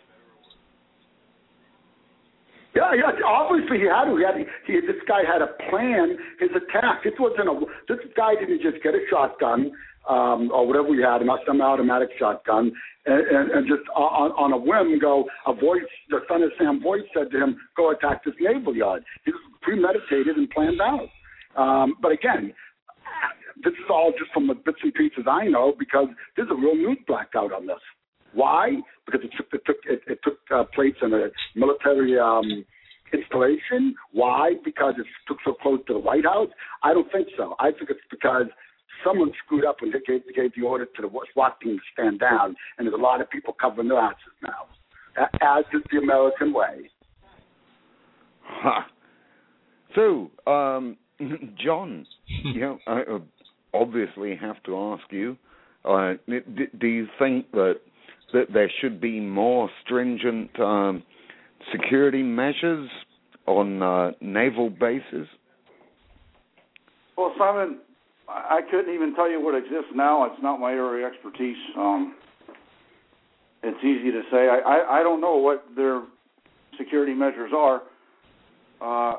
Yeah, yeah. Obviously, he had. He had. He, this guy had a plan. His attack. This wasn't a. This guy didn't just get a shotgun. Um, or whatever we had, a semi-automatic shotgun, and, and, and just on, on a whim go, a voice, the Son of Sam voice said to him, go attack this naval yard. He was premeditated and planned out. Um, but again, this is all just from the bits and pieces I know, because there's a real news blackout on this. Why? Because it took, it took, it, it took uh, place in a military um, installation. Why? Because it took so close to the White House? I don't think so. I think it's because someone screwed up when they gave, gave the order to the SWAT team to stand down, and there's a lot of people covering their asses now, as is the American way. Huh. So, um, John, you know, I obviously have to ask you, uh, do you think that that there should be more stringent um, security measures on uh, naval bases? Well, Simon, I couldn't even tell you what exists now. It's not my area of expertise. Um, it's easy to say. I, I, I don't know what their security measures are. Uh,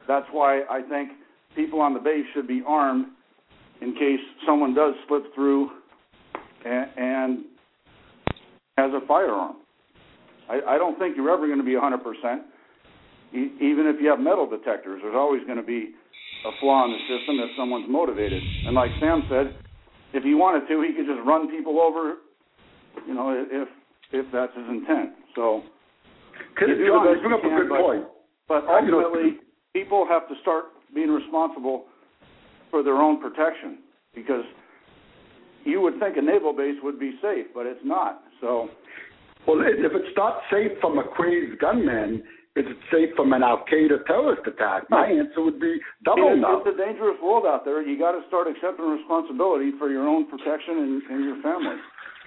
that's why I think people on the base should be armed in case someone does slip through and, and has a firearm. I, I don't think you're ever going to be one hundred percent. E- even if you have metal detectors, there's always going to be a flaw in the system if someone's motivated. And like Sam said, if he wanted to, he could just run people over, you know, if if that's his intent. So, you do John, the best you bring up you a can, good but, point. but ultimately, people have to start being responsible for their own protection, because you would think a naval base would be safe, but it's not. So, well, if it's not safe from a crazed gunman, is it safe from an Al-Qaeda terrorist attack? My answer would be double it's, no. It's a dangerous world out there. You got to start accepting responsibility for your own protection and, and your family.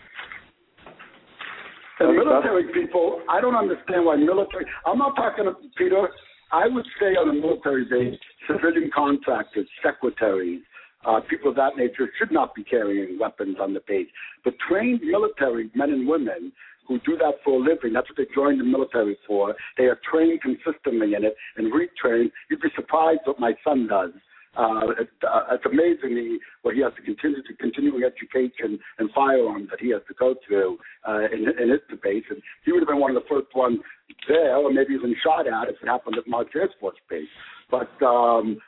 The military people, I don't understand why military. I'm not talking to Peter. I would say on a military base, civilian contractors, secretaries, uh, people of that nature should not be carrying weapons on the base. But trained military men and women who do that for a living, that's what they joined the military for. They are trained consistently in it and retrained. You'd be surprised what my son does. Uh, it, uh, it's amazing the, what he has to continue to continuing education and firearms that he has to go through uh, in, in his base. And he would have been one of the first ones there, or maybe even shot at if it happened at March Air Force Base. But um,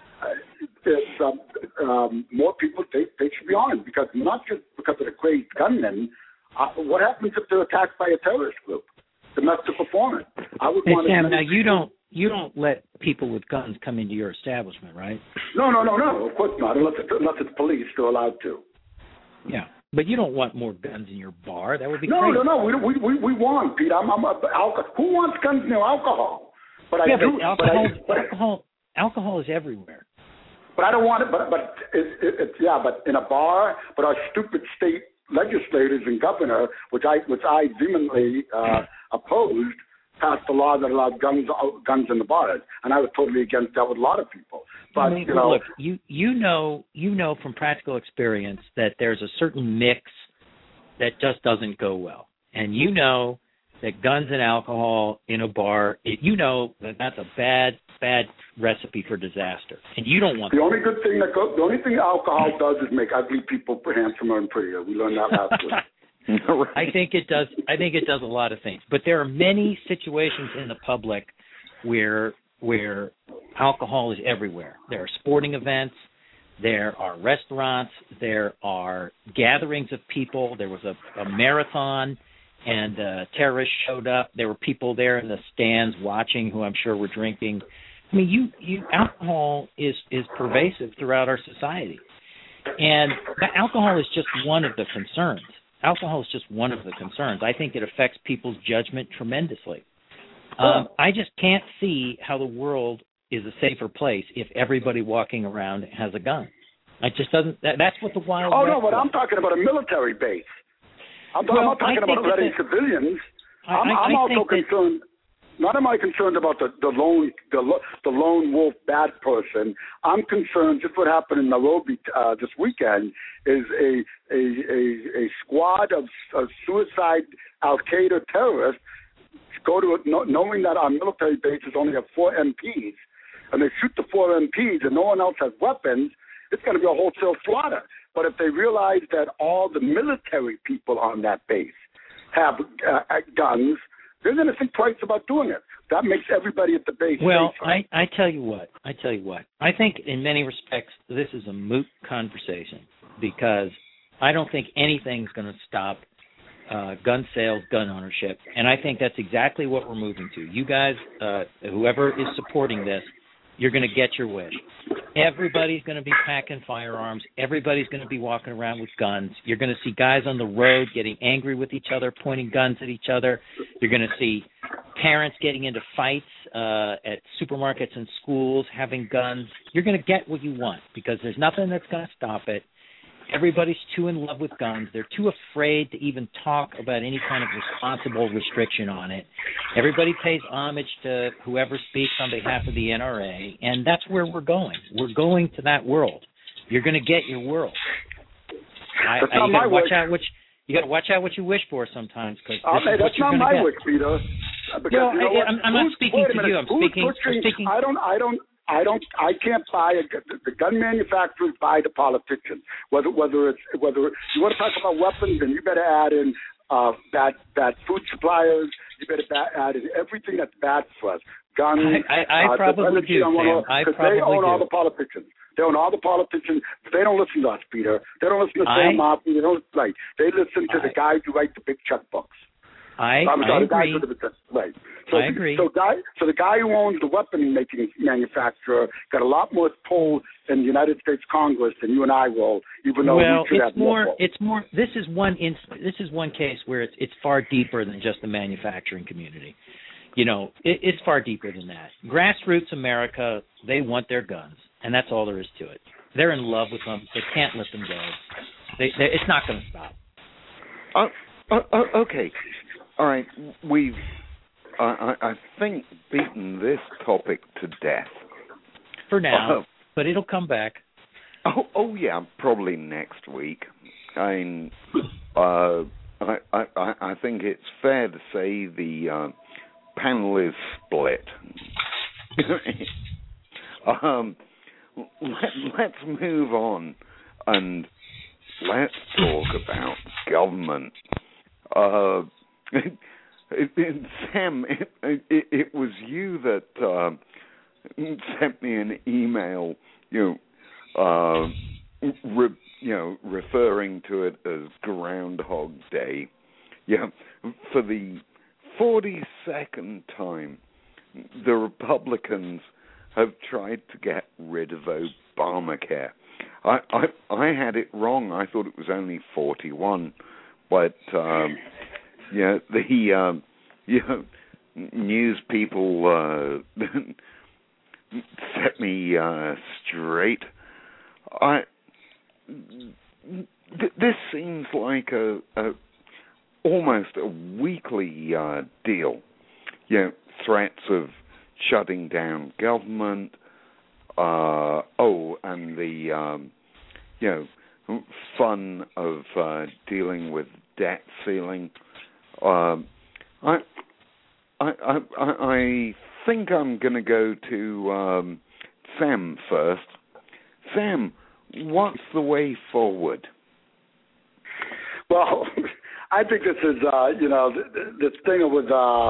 it's, um, um, more people, they, they should be armed, because not just because of the crazed gunmen. Uh, what happens if they're attacked by a terrorist group? Domestic performance. I would hey, want Sam, to now you don't you don't let people with guns come into your establishment, right? No, no, no, no. Of course not. Unless it's, unless it's police, they're allowed to. Yeah, but you don't want more guns in your bar. That would be no, crazy. no, no. We we we, we want, Pete. I'm, I'm a, alcohol. Who wants guns near alcohol? But yeah, I do. but alcohol, but I, alcohol, alcohol is everywhere. But I don't want it. But but it, it, it's yeah. But in a bar. But our stupid state legislators and governor, which I which I vehemently uh, opposed, passed a law that allowed guns guns in the bars, and I was totally against that with a lot of people. But I mean, you know, look, you you know you know from practical experience that there's a certain mix that just doesn't go well, and you know that guns and alcohol in a bar, it, you know that that's a bad bad recipe for disaster, and you don't want the that. only good thing that go, the only thing alcohol does is make ugly people handsomer and prettier. We learned that last week. I think it does. I think it does a lot of things, but there are many situations in the public where where alcohol is everywhere. There are sporting events, there are restaurants, there are gatherings of people. There was a, a marathon, and uh, terrorists showed up. There were people there in the stands watching, who I'm sure were drinking. I mean, you, you alcohol is is pervasive throughout our society, and alcohol is just one of the concerns. Alcohol is just one of the concerns. I think it affects people's judgment tremendously. Um, I just can't see how the world is a safer place if everybody walking around has a gun. It just doesn't. That, that's what the wild. Oh West no, but was. I'm talking about a military base. I'm, Well, I'm not talking I about think letting that the, civilians. I, I'm, I, I'm I also think concerned. Not am I concerned about the, the lone the, the lone wolf bad person. I'm concerned. Just what happened in Nairobi uh, this weekend is a a, a, a squad of, of suicide Al Qaeda terrorists go to it knowing that our military bases only have four M Ps, and they shoot the four M Ps, and no one else has weapons. It's going to be a wholesale slaughter. But if they realize that all the military people on that base have uh, guns, they're going to think twice about doing it. That makes everybody at the base Well, safer. I, I tell you what. I tell you what. I think in many respects this is a moot conversation, because I don't think anything's going to stop uh, gun sales, gun ownership, and I think that's exactly what we're moving to. You guys, uh, whoever is supporting this, you're going to get your wish. Everybody's going to be packing firearms. Everybody's going to be walking around with guns. You're going to see guys on the road getting angry with each other, pointing guns at each other. You're going to see parents getting into fights uh, at supermarkets and schools, having guns. You're going to get what you want, because there's nothing that's going to stop it. Everybody's too in love with guns. They're too afraid to even talk about any kind of responsible restriction on it. Everybody pays homage to whoever speaks on behalf of the N R A, and that's where we're going. We're going to that world. You're going to get your world. I, That's I, not you my got to watch wish. out which you got to watch out what you wish for sometimes, because Uh, this is that's what you're not going to my get. wish, Peter. Because No, you know I, what? I'm, I'm not Who's- speaking wait a to minute. you. I'm Who's speaking. I'm pushing- speaking. I don't. I don't. I don't. I can't buy a, the gun manufacturers buy the politicians. Whether whether it's whether you want to talk about weapons, then you better add in uh, bad bad food suppliers. You better add in everything that's bad for us. Guns. I, I, I uh, probably do, Sam. I probably they own do. all the politicians. They own all the politicians. They don't listen to us, Peter. They don't listen to Sam Martin. They don't right. They listen to I, the guys who write the big checkbooks. I, I'm I sorry, agree. The, right. So, I agree. So, guy, so the guy who owns the weapon making manufacturer got a lot more pull in the United States Congress than you and I will, even though well, we should it's have more. more. It's more. This is one. In, this is one case where it's it's far deeper than just the manufacturing community. You know, it, it's far deeper than that. Grassroots America, they want their guns, and that's all there is to it. They're in love with them. They can't let them go. They, they, it's not going to stop. Uh, uh, uh, okay. All right, we've, uh, I, I think, beaten this topic to death. For now, uh, but it'll come back. Oh, oh yeah, probably next week. I mean, uh, I, I, I think it's fair to say the uh, panel is split. um, let, let's move on and let's talk about government. Uh, It, it, it, Sam, it, it, it was you that uh, sent me an email, you know, uh, re, you know, referring to it as Groundhog Day. Yeah, for the forty-second time, the Republicans have tried to get rid of Obamacare. I, I, I had it wrong. I thought it was only forty-one, but. Um, Yeah, the um, you know, news people uh, set me uh, straight. I th- this seems like a, a almost a weekly uh, deal. You know, threats of shutting down government. Uh, oh, and the um, you know fun of uh, dealing with debt ceiling. Um, I, I, I, I think I'm going to go to um, Sam first. Sam, what's the way forward? Well, I think this is, uh, you know, this thing with uh, uh,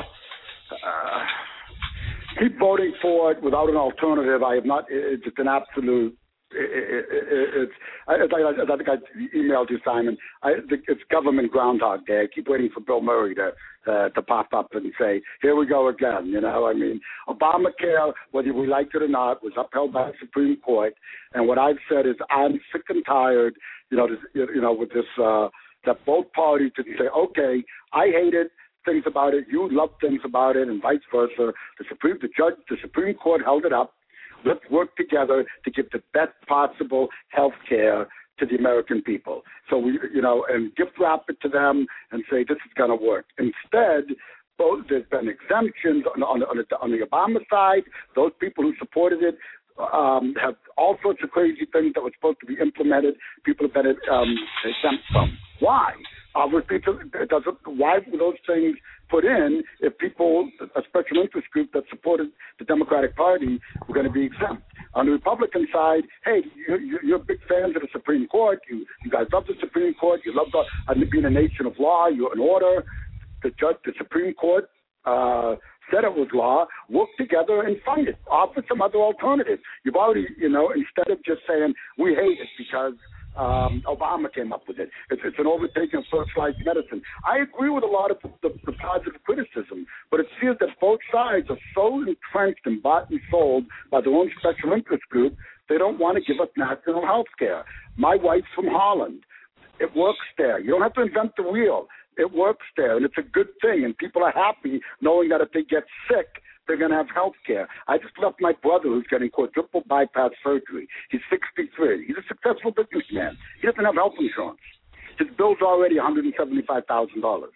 keep voting for it without an alternative. I have not. It's an absolute. It, it, it, it's. I, I think I emailed you, Simon. I, it's government Groundhog Day. I keep waiting for Bill Murray to uh, to pop up and say, "Here we go again." You know, I mean, Obamacare, whether we like it or not, was upheld by the Supreme Court. And what I've said is, I'm sick and tired. You know, this, you know, with this uh, that both parties didn't say, "Okay, I hate it." Things about it, you love things about it, and vice versa. The Supreme, the judge, the Supreme Court held it up. Let's work together to give the best possible health care to the American people. So we, you know, and gift wrap it to them and say this is going to work. Instead, both there's been exemptions on, on, on, the, on the Obama side. Those people who supported it um, have all sorts of crazy things that were supposed to be implemented. People have been um, exempt from. Why? Uh, people, it doesn't, why were those things put in if people, a special interest group that supported the Democratic Party, were going to be exempt? On the Republican side, hey, you, you're big fans of the Supreme Court. You, you guys love the Supreme Court. You love the, uh, being a nation of law. You're in order. The judge, the Supreme Court uh, said it was law. Work together and fight it. Offer some other alternatives. You've already, you know, instead of just saying we hate it because Um, Obama came up with it. It's, it's an overtaking of socialized medicine. I agree with a lot of the, the, the positive criticism, but it feels that both sides are so entrenched and bought and sold by their own special interest group, they don't want to give us national health care. My wife's from Holland. It works there. You don't have to invent the wheel. It works there, and it's a good thing, and people are happy knowing that if they get sick, they're going to have health care. I just left my brother who's getting quadruple bypass surgery. He's sixty-three. He's a successful businessman. He doesn't have health insurance. His bill's already one hundred seventy-five thousand dollars.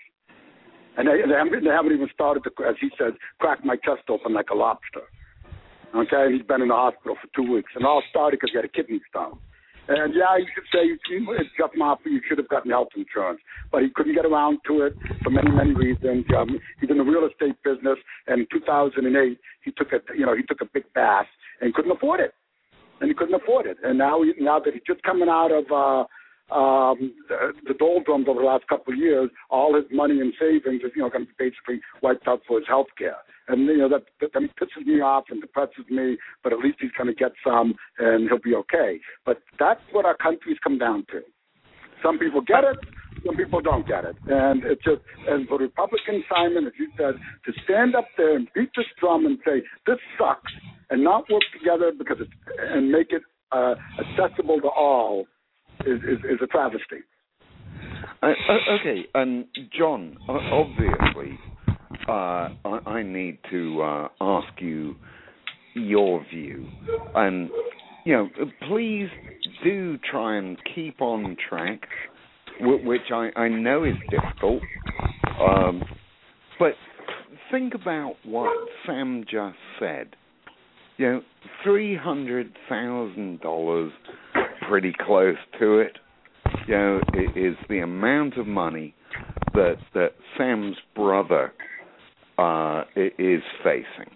And they, they, haven't, they haven't even started to, as he says, crack my chest open like a lobster. Okay? He's been in the hospital for two weeks. And it all started because he had a kidney stone. And, yeah, you should say, Jeff Moffitt, you should have gotten health insurance. But he couldn't get around to it for many, many reasons. Um, he's in the real estate business, and in two thousand eight, he took a, you know, he took a big bath, and couldn't afford it. And he couldn't afford it. And now, now that he's just coming out of uh, um, the, the doldrums over the last couple of years, all his money and savings is, you know, going to be basically wiped out for his health care. And, you know, that, that, that pisses me off and depresses me, but at least he's going to get some and he'll be okay. But that's what our country's come down to. Some people get it, some people don't get it. And it's just, and for Republican Simon, as you said, to stand up there and beat this drum and say, this sucks, and not work together because it's, and make it uh, accessible to all is, is, is a travesty. Uh, okay, and John, obviously, uh, I, I need to uh, ask you your view. And, you know, please do try and keep on track, which I, I know is difficult. Um, but think about what Sam just said. You know, three hundred thousand dollars, pretty close to it, you know, is the amount of money that that Sam's brother uh, is facing.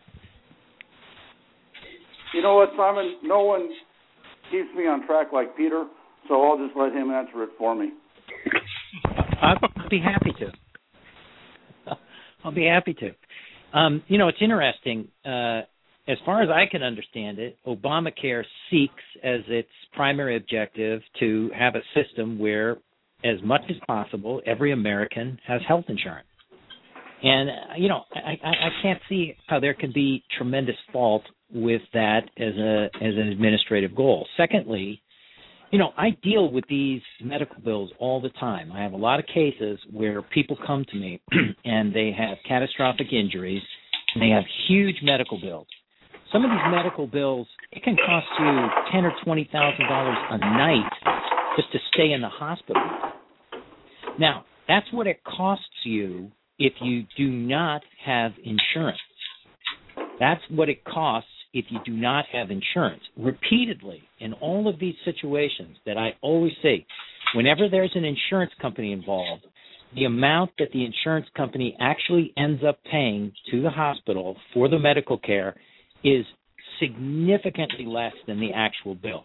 You know what, Simon? No one keeps me on track like Peter, so I'll just let him answer it for me. I'll be happy to. I'll be happy to. Um, you know, it's interesting. Uh, as far as I can understand it, Obamacare seeks as its primary objective to have a system where, as much as possible, every American has health insurance. And, uh, you know, I, I, I can't see how there can be tremendous fault with that as a as an administrative goal. Secondly, you know, I deal with these medical bills all the time. I have a lot of cases where people come to me and they have catastrophic injuries and they have huge medical bills. Some of these medical bills, it can cost you ten or twenty thousand dollars a night just to stay in the hospital. Now, that's what it costs you if you do not have insurance. That's what it costs if you do not have insurance. Repeatedly, in all of these situations that I always say, whenever there's an insurance company involved, the amount that the insurance company actually ends up paying to the hospital for the medical care is significantly less than the actual bill.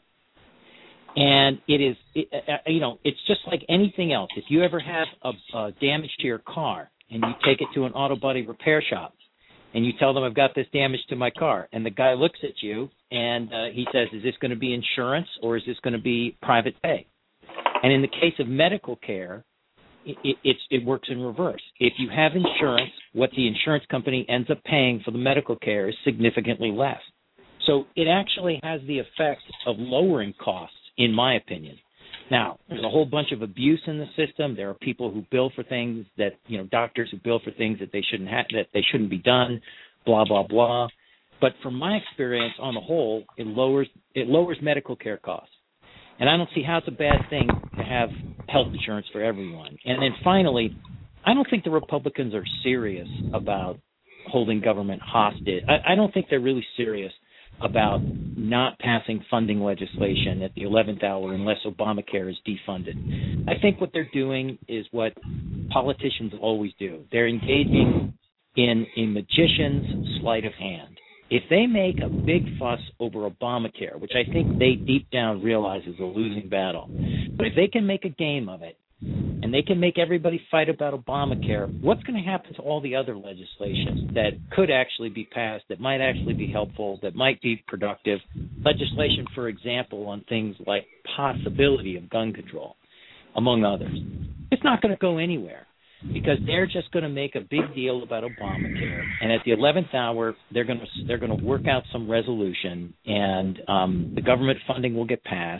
And it is, it, uh, you know, it's just like anything else. If you ever have a, a damage to your car and you take it to an auto body repair shop and you tell them I've got this damage to my car, and the guy looks at you and uh, he says, is this going to be insurance or is this going to be private pay? And in the case of medical care, it, it, it's, it works in reverse. If you have insurance, what the insurance company ends up paying for the medical care is significantly less. So it actually has the effect of lowering costs, in my opinion. Now, there's a whole bunch of abuse in the system. There are people who bill for things that, you know, doctors who bill for things that they shouldn't have, that they shouldn't be done, blah, blah, blah. But from my experience, on the whole, it lowers it lowers medical care costs. And I don't see how it's a bad thing to have health insurance for everyone. And then finally, I don't think the Republicans are serious about holding government hostage. I, I don't think they're really serious about not passing funding legislation at the eleventh hour unless Obamacare is defunded. I think what they're doing is what politicians always do. They're engaging in a magician's sleight of hand. If they make a big fuss over Obamacare, which I think they deep down realize is a losing battle, but if they can make a game of it, and they can make everybody fight about Obamacare, what's going to happen to all the other legislation that could actually be passed, that might actually be helpful, that might be productive? Legislation, for example, on things like possibility of gun control, among others. It's not going to go anywhere because they're just going to make a big deal about Obamacare, and at the eleventh hour, they're going to they're going to work out some resolution, and um, the government funding will get passed.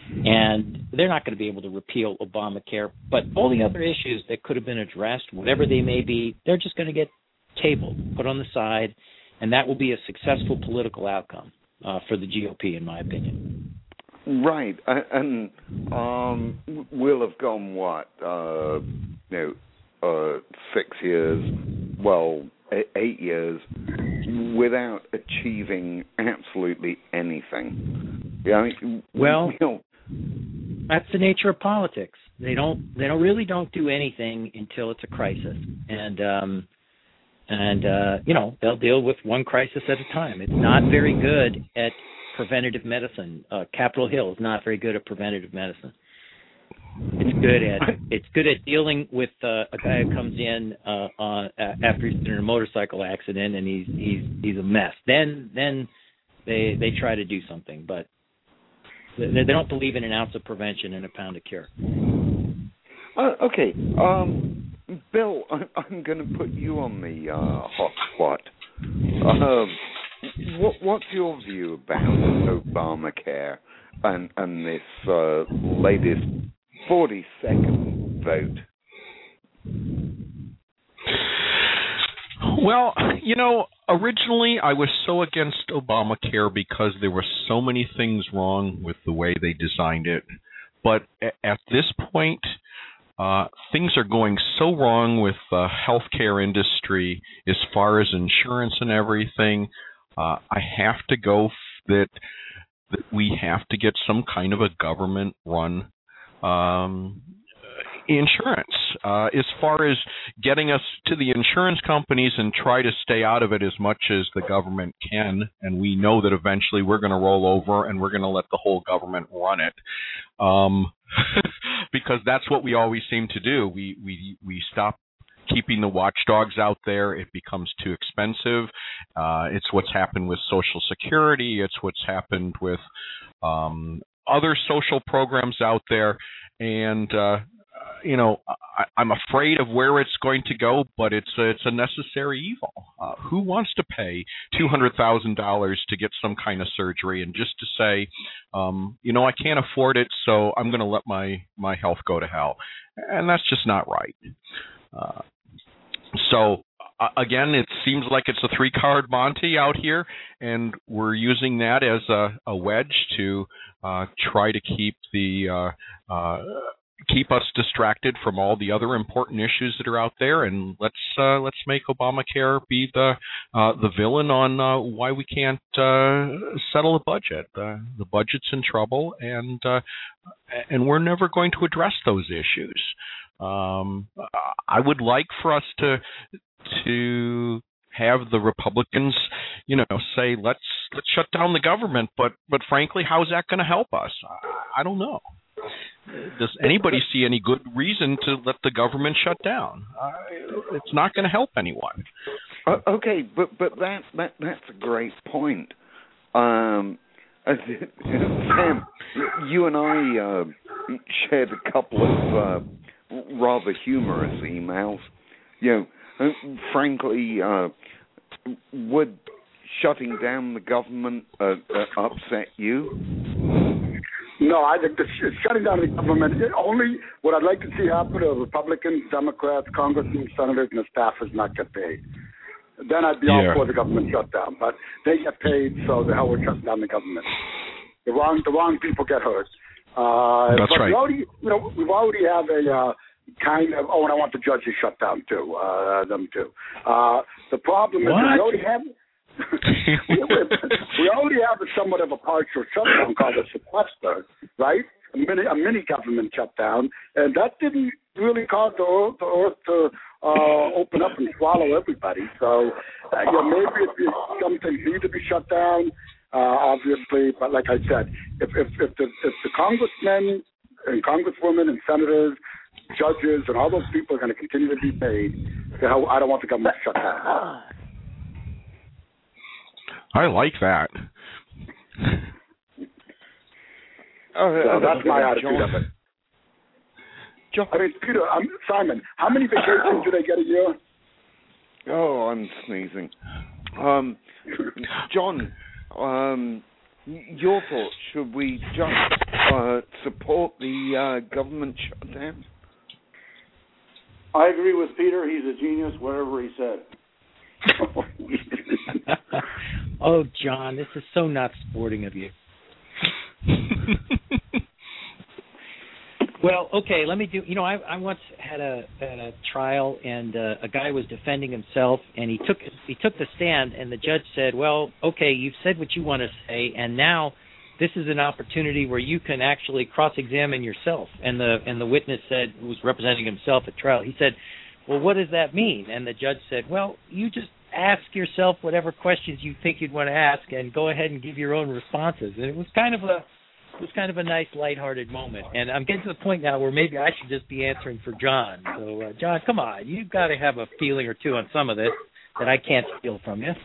And they're not going to be able to repeal Obamacare, but all the other issues that could have been addressed, whatever they may be, they're just going to get tabled, put on the side, and that will be a successful political outcome uh, for the G O P, in my opinion. Right, and um, we'll have gone, what, uh, you know, uh, six years, well, eight years, without achieving absolutely anything. Yeah, well, you know, that's the nature of politics. They don't. They don't really don't do anything until it's a crisis. And um, And, uh, you know, they'll deal with one crisis at a time. It's not very good at preventative medicine. Uh, Capitol Hill is not very good at preventative medicine. It's good at it's good at dealing with uh, a guy who comes in uh, on, uh, after he's been in a motorcycle accident and he's he's he's a mess. Then then they they try to do something, but they, they don't believe in an ounce of prevention and a pound of cure. Uh, okay, um, Bill, I, I'm going to put you on the uh, hot spot. Um, what, what's your view about Obamacare and and this uh, latest forty-second vote? Well, you know, originally I was so against Obamacare because there were so many things wrong with the way they designed it. But at this point, uh, things are going so wrong with the healthcare industry as far as insurance and everything. Uh, I have to go f- that that we have to get some kind of a government-run um, insurance. Uh, as far as getting us to the insurance companies and try to stay out of it as much as the government can, and we know that eventually we're going to roll over and we're going to let the whole government run it, um, because that's what we always seem to do. We we we stop keeping the watchdogs out there. It becomes too expensive. Uh, it's what's happened with Social Security. It's what's happened with um, other social programs out there. And, uh, you know, I, I'm afraid of where it's going to go, but it's a, it's a necessary evil. Uh, who wants to pay two hundred thousand dollars to get some kind of surgery and just to say, um, you know, I can't afford it, so I'm going to let my, my health go to hell. And that's just not right. Uh, so, uh, again, it seems like it's a three-card Monte out here, and we're using that as a, a wedge to uh, try to keep the uh, uh, keep us distracted from all the other important issues that are out there, and let's uh, let's make Obamacare be the uh, the villain on uh, why we can't uh, settle a budget. Uh, the budget's in trouble, and uh, and we're never going to address those issues. Um, I would like for us to to have the Republicans, you know, say let's let's shut down the government. But but frankly, how's that going to help us? I, I don't know. Does anybody see any good reason to let the government shut down? Uh, it's not going to help anyone. Uh, okay, but but that that that's a great point. Um, Sam, you and I uh, shared a couple of uh, rather humorous emails. You know, frankly, uh, would shutting down the government uh, uh, upset you? No, I think the sh- shutting down the government, only what I'd like to see happen to Republicans, Democrats, congressmen, senators, and the staffers not get paid. Then I'd be yeah. all for the government shutdown. But they get paid, so the hell we're shutting down the government. The wrong, the wrong people get hurt. Uh, That's but right. We already, you know, we've already have a uh, kind of. Oh, and I want the judges shut down too. Uh, them too. Uh, the problem is what? we already have. we already have a somewhat of a partial shutdown called a sequester, right? A mini, a mini government shutdown, and that didn't really cause the earth, the earth to uh, open up and swallow everybody. So, uh, you know, maybe if you, some things need to be shut down, uh, obviously. But like I said, if if if the, if the congressmen and congresswomen and senators, judges, and all those people are going to continue to be paid, then I don't want the government shut down. I like that. Oh, so that's my attitude John, of it. John, I mean, Peter, um, Simon, how many vacations do they get a year? Oh, I'm sneezing. Um, John, um, your thoughts? Should we just uh, support the uh, government shutdown? I agree with Peter. He's a genius, whatever he said. Oh, John, this is so not sporting of you. Well, okay, let me do, you know, I, I once had a, had a trial, and uh, a guy was defending himself, and he took he took the stand, and the judge said, well, okay, you've said what you want to say, and now this is an opportunity where you can actually cross-examine yourself. And the and the witness said, who was representing himself at trial, he said, well, what does that mean? And the judge said, well, you just ask yourself whatever questions you think you'd want to ask and go ahead and give your own responses. And it was kind of a it was kind of a nice, lighthearted moment. And I'm getting to the point now where maybe I should just be answering for John. So, uh, John, come on. You've got to have a feeling or two on some of this that I can't steal from you.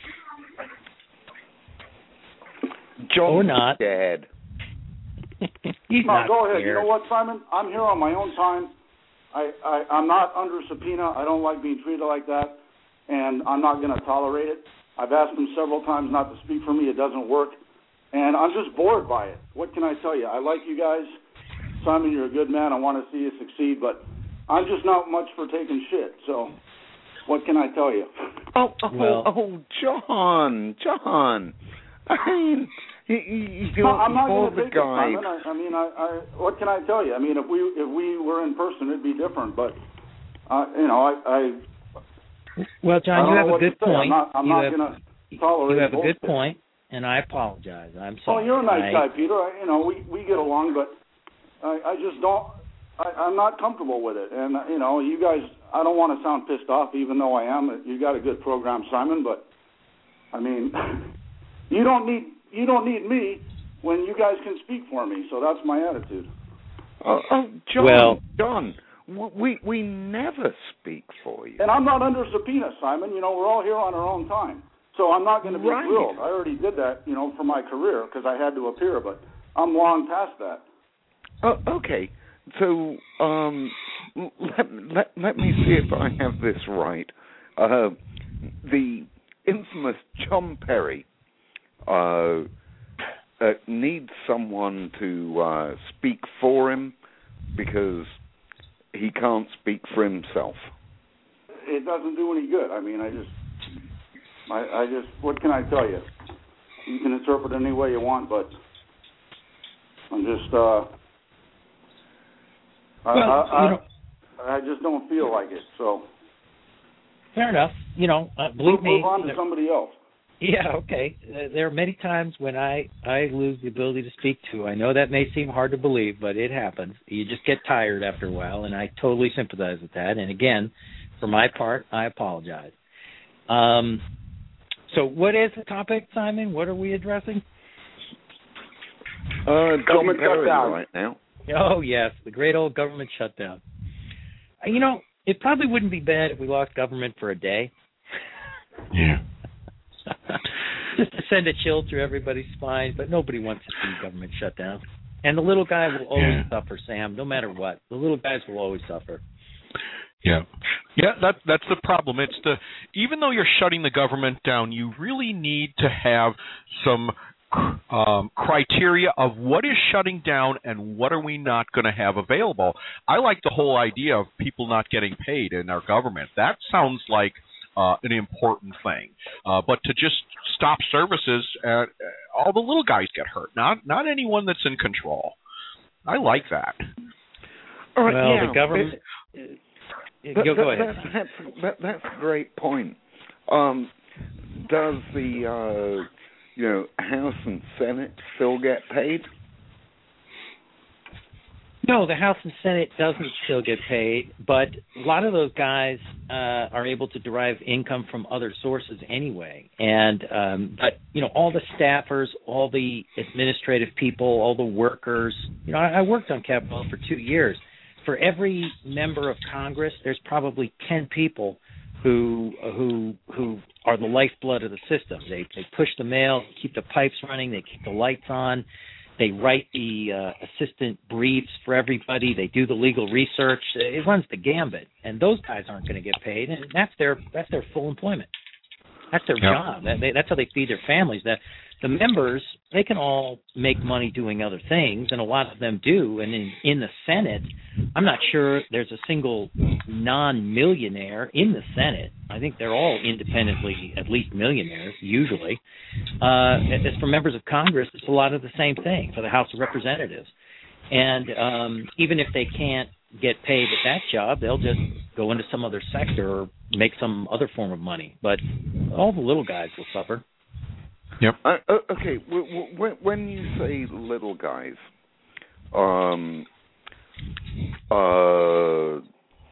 John or not. Dead. He's no, not go ahead. scared. You know what, Simon? I'm here on my own time. I, I, I'm not under subpoena. I don't like being treated like that, and I'm not going to tolerate it. I've asked him several times not to speak for me. It doesn't work, and I'm just bored by it. What can I tell you? I like you guys. Simon, you're a good man. I want to see you succeed, but I'm just not much for taking shit, so what can I tell you? Oh, oh, Well- oh, John, John. I mean, you, you, No, I'm not you're going to the take guy. it, Simon. I, I mean, I, I, what can I tell you? I mean, if we if we were in person, it'd be different. But uh, you know, I, I Well, I John, don't you know have a what to good say. point. I'm not, I'm you not have, going to tolerate you have a bullshit. good point, and I apologize. I'm Oh, sorry. you're a nice I, guy, Peter. I, you know, we we get along, but I, I just don't. I, I'm not comfortable with it, and uh, you know, you guys. I don't want to sound pissed off, even though I am. You got a good program, Simon, but I mean, you don't need you don't need me when you guys can speak for me. So that's my attitude. Oh, oh, John, Well- John, w- we we never speak for you. And I'm not under subpoena, Simon. You know, we're all here on our own time. So I'm not going to be Right. grilled. I already did that, you know, for my career because I had to appear, but I'm long past that. Oh, okay. So, um, let, let, let me see if I have this right. Uh, the infamous John Perry uh, uh, needs someone to uh, speak for him because he can't speak for himself. It doesn't do any good. I mean, I just, I, I just, what can I tell you? You can interpret it any way you want, but I'm just, uh, I, Well, I, you know- I, I just don't feel like it. So Fair enough. You know, uh, believe move, me. move on to somebody else. Yeah, okay. Uh, there are many times when I, I lose the ability to speak to. I know that may seem hard to believe, but it happens. You just get tired after a while, and I totally sympathize with that. And again, for my part, I apologize. Um, so what is the topic, Simon? What are we addressing? Uh, John Government Perry shutdown. right now. Oh, yes, the great old government shutdown. Uh, You know, it probably wouldn't be bad if we lost government for a day. Yeah. Just to send a chill through everybody's spine, but nobody wants to see government shut down. And the little guy will always Yeah. suffer, Sam, no matter what. The little guys will always suffer. Yeah, yeah. That that's the problem. It's the even though you're shutting the government down, you really need to have some um, criteria of what is shutting down and what are we not going to have available. I like the whole idea of people not getting paid in our government. That sounds like uh, an important thing. Uh, but to just stop services, uh, all the little guys get hurt, not not anyone that's in control. I like that. All right, well, yeah, the government... it- Uh, That- go, go that- ahead. That's, that's, that, that's a great point. Um, does the uh, you know House and Senate still get paid? No, the House and Senate doesn't still get paid, but a lot of those guys uh, are able to derive income from other sources anyway. And um, but you know, all the staffers, all the administrative people, all the workers. You know, I, I worked on Capitol Hill for two years. For every member of Congress, there's probably ten people who who who are the lifeblood of the system. They they push the mail, keep the pipes running, they keep the lights on. They write the uh, assistant briefs for everybody. They do the legal research. It runs the gambit, and those guys aren't going to get paid, and that's their that's their full employment. That's their Yep. job. That, they, that's how they feed their families. That the members, they can all make money doing other things, and a lot of them do. And in, in the Senate, I'm not sure there's a single non-millionaire in the Senate. I think they're all independently at least millionaires, usually. Uh, as for members of Congress, it's a lot of the same thing for the House of Representatives. And um, even if they can't get paid at that job, they'll just go into some other sector or make some other form of money. But all the little guys will suffer. Yep. Uh, uh, okay, w- w- when you say little guys, um, uh,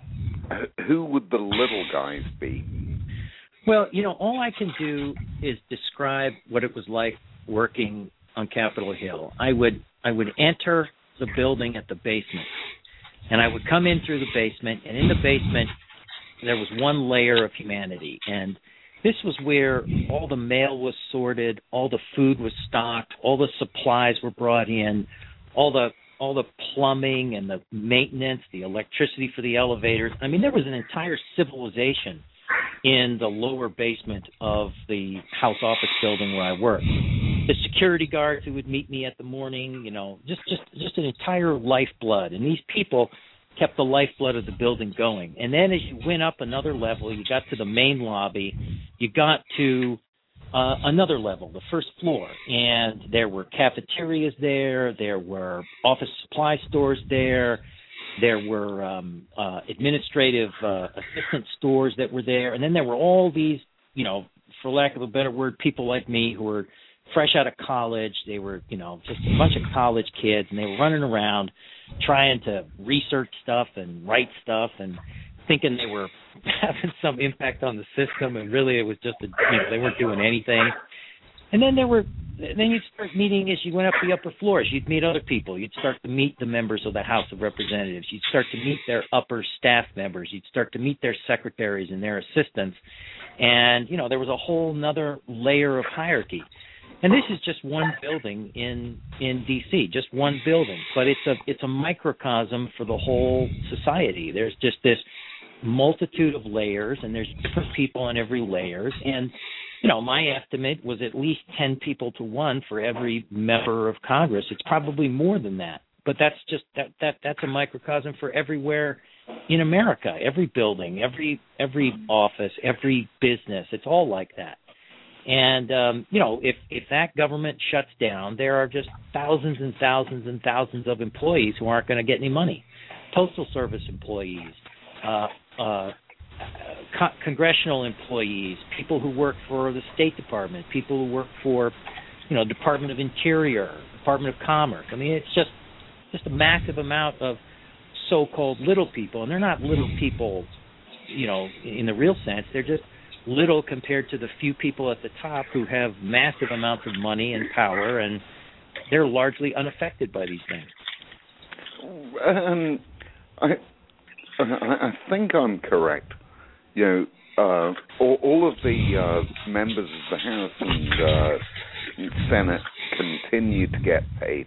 who would the little guys be? Well, you know, all I can do is describe what it was like working on Capitol Hill. I would I would enter the building at the basement, and I would come in through the basement, and in the basement there was one layer of humanity, and this was where all the mail was sorted, all the food was stocked, all the supplies were brought in, all the all the plumbing and the maintenance, the electricity for the elevators. I mean, there was an entire civilization in the lower basement of the House office building where I worked. The security guards who would meet me at the morning, you know, just, just, just an entire lifeblood. And these people kept the lifeblood of the building going. And then as you went up another level, you got to the main lobby, you got to uh, another level, the first floor. And there were cafeterias there, there were office supply stores there, there were um, uh, administrative uh, assistant stores that were there. And then there were all these, you know, for lack of a better word, people like me who were fresh out of college. They were, you know, just a bunch of college kids, and they were running around trying to research stuff and write stuff and thinking they were having some impact on the system, and really it was just, a, you know, they weren't doing anything. And then there were, then you'd start meeting as you went up the upper floors. You'd meet other people. You'd start to meet the members of the House of Representatives. You'd start to meet their upper staff members. You'd start to meet their secretaries and their assistants. And, you know, there was a whole nother layer of hierarchy. And this is just one building in in D C, just one building, but it's a it's a microcosm for the whole society. There's just this multitude of layers, and there's different people in every layers. And you know, my estimate was at least ten people to one for every member of Congress. It's probably more than that, but that's just that that that's a microcosm for everywhere in America. Every building, every every office, every business. It's all like that. And, um, you know, if, if that government shuts down, there are just thousands and thousands and thousands of employees who aren't going to get any money. Postal Service employees, uh, uh, co- congressional employees, people who work for the State Department, people who work for, you know, Department of Interior, Department of Commerce. I mean, it's just just a massive amount of so-called little people. And they're not little people, you know, in the real sense. They're just little compared to the few people at the top who have massive amounts of money and power, and they're largely unaffected by these things. Um, I, I think I'm correct. You know, uh, all, all of the uh, members of the House and uh, Senate continue to get paid.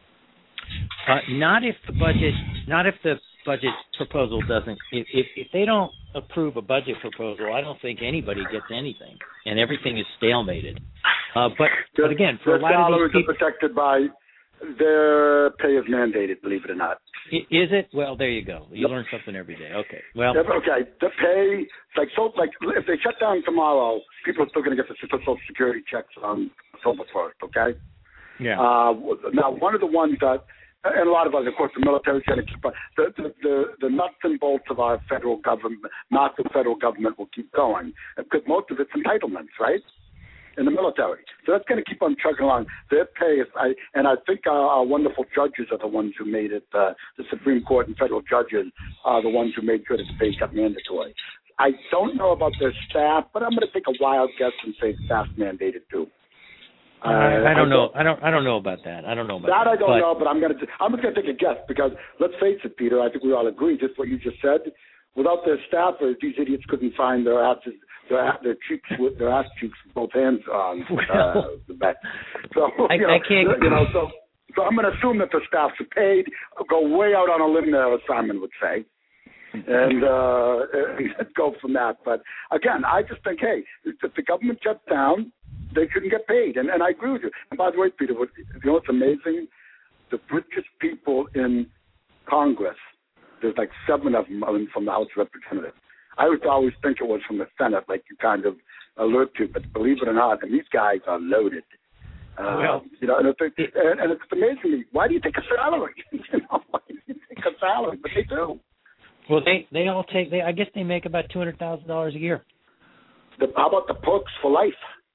Uh, not if the budget, not if the budget proposal doesn't. If, if if they don't approve a budget proposal, I don't think anybody gets anything, and everything is stalemated. Uh, but but again, for a lot of these people, are protected by their pay is mandated. Believe it or not, is it? Well, there you go. You yep. learn something every day. Okay. Well, yep, okay. The pay, like so, like if they shut down tomorrow, people are still going to get the Social Security checks on October first. Okay. Yeah. Uh, now, one of the ones that. And a lot of us, of course, the military is going to keep the, the, the, the nuts and bolts of our federal government, massive federal government will keep going because most of it's entitlements, right, in the military. So that's going to keep on chugging along. Their pay is, I, and I think our, our wonderful judges are the ones who made it, uh, the Supreme Court and federal judges are the ones who made sure that the pay got mandatory. I don't know about their staff, but I'm going to take a wild guess and say staff's mandated too. Uh, I, I don't I know. I don't. I don't know about that. I don't know about that. That I don't but, know, but I'm gonna. I'm just gonna take a guess because let's face it, Peter. I think we all agree. Just what you just said. Without their staffers, these idiots couldn't find their asses, their their cheeks with their ass cheeks with both hands on uh, the back. So I, you know, I can't. You know, so so I'm gonna assume that the staffs are paid. I'll go way out on a limb there, as Simon would say. And uh, go from that. But again, I just think, hey, if the government shuts down, they shouldn't get paid. And, and I agree with you. And by the way, Peter, what, you know what's amazing? The richest people in Congress, there's like seven of them from the House of Representatives. I would always think it was from the Senate, like you kind of alert to, but believe it or not, and these guys are loaded. Uh, well, you know, and it's, and, and it's amazing. Why do you take a salary? you know, why do you take a salary? But they do. Well, they, they all take, they I guess they make about two hundred thousand dollars a year. The, how about the perks for life?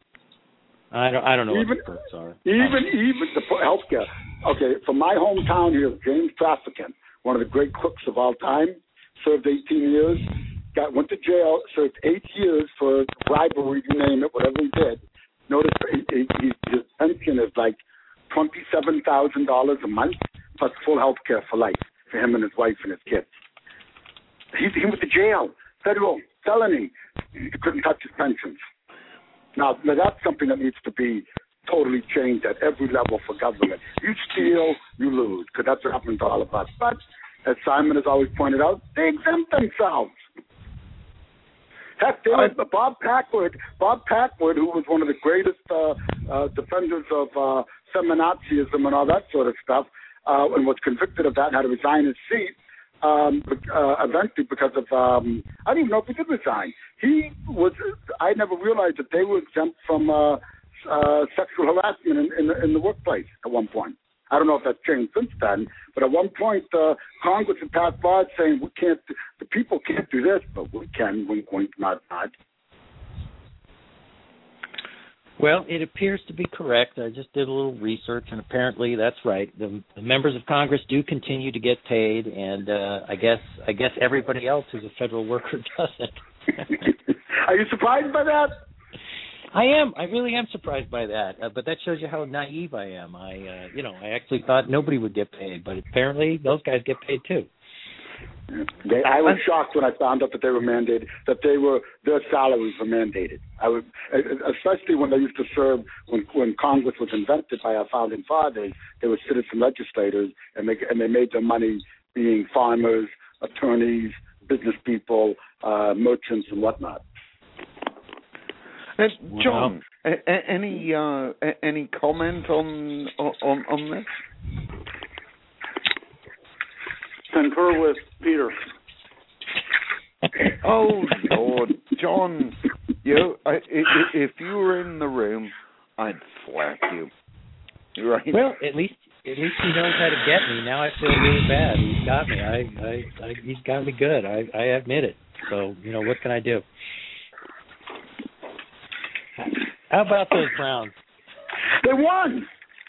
I don't I don't know even, what the perks are. Even, even the health care. Okay, from my hometown here, James Trafficant, one of the great cooks of all time, served eighteen years, got went to jail, served eight years for bribery, you name it, whatever he did. Notice he, he, he, his pension is like twenty-seven thousand dollars a month plus full health care for life for him and his wife and his kids. He, he went to jail, federal felony. He couldn't touch his pensions. Now, now that's something that needs to be totally changed at every level for government. You steal, you lose, because that's what happens to all of us. But as Simon has always pointed out, they exempt themselves. Heck, there was Bob Packwood, Bob Packwood, who was one of the greatest uh, uh, defenders of uh, feminazism and all that sort of stuff, uh, and was convicted of that and had to resign his seat um, uh, eventually because of, um, I don't even know if he did resign. He was, I never realized that they were exempt from uh, uh, sexual harassment in, in, the, in the workplace at one point. I don't know if that's changed since then, but at one point, uh, Congress had passed laws saying we can't, the people can't do this, but we can, wink, wink, nod, nod. Well, it appears to be correct. I just did a little research, and apparently that's right. The, the members of Congress do continue to get paid, and uh, I guess I guess everybody else who's a federal worker doesn't. Are you surprised by that? I am. I really am surprised by that. Uh, but that shows you how naive I am. I, uh, you know, I actually thought nobody would get paid, but apparently those guys get paid too. They, I was shocked when I found out that they were mandated, that they were their salaries were mandated. I would, especially when they used to serve when when Congress was invented by our founding fathers. They were citizen legislators, and they and they made their money being farmers, attorneys, business people, uh, merchants, and whatnot. Uh, John, wow. a, a, any uh, a, any comment on on on this? Concur with Peter. Oh Lord, John, you I, if you were in the room, I'd slap you. Right? Well, at least at least he knows how to get me. Now I feel really bad. He's got me. I, I, I he's got me good. I, I admit it. So you know what can I do? How about those Browns? They won.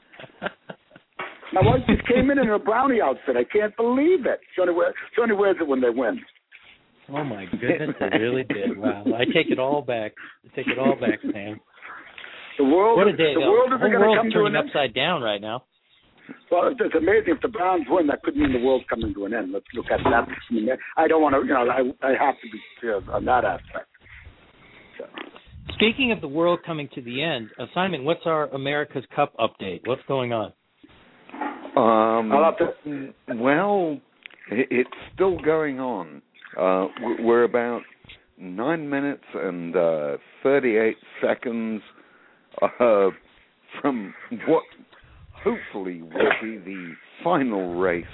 My wife just came in in her brownie outfit. I can't believe it. She only, wears, she only wears it when they win. Oh, my goodness, they really did. Wow. I take it all back. I take it all back, Sam. The world, what a day, the though. world The is whole going to world's come to turning an end. upside down right now. Well, it's, it's amazing. If the Browns win, that could mean the world's coming to an end. Let's look at that. I mean, I don't want to, you know, I, I have to be clear on that aspect. So. Speaking of the world coming to the end, uh, Simon, what's our America's Cup update? What's going on? Um, to... Well, it's still going on. Uh, we're about nine minutes and uh, thirty-eight seconds uh, from what hopefully will be the final race.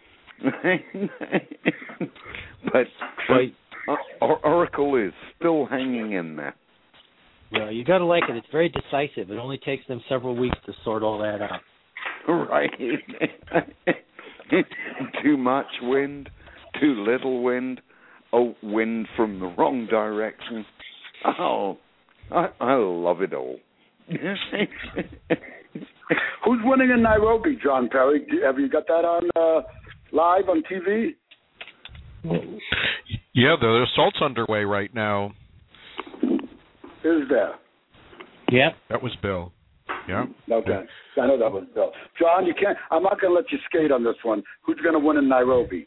But, but uh, Oracle is still hanging in there. Well, you got to like it. It's very decisive. It only takes them several weeks to sort all that out. Right. Too much wind, too little wind, oh, wind from the wrong direction. Oh, I, I love it all. Who's winning in Nairobi, John Perry? Have you got that on uh, live on T V? Yeah, the assault's underway right now. Is there? Yeah. That was Bill. Yeah. Okay. I know that was Bill. John, you can't. I'm not going to let you skate on this one. Who's going to win in Nairobi?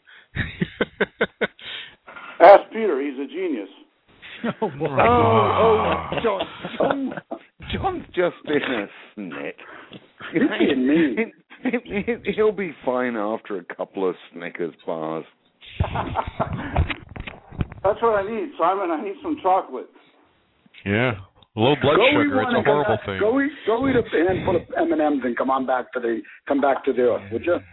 Ask Peter. He's a genius. Oh, boy. Oh, oh, John, John, John's just in a snit. He's being mean. He'll be fine after a couple of Snickers bars. That's what I need, Simon. I need some chocolate. Yeah. Low blood go sugar, it's a horrible back, thing. Go eat, go eat a handful of M and M's and come on back to the, come back to the earth, would you?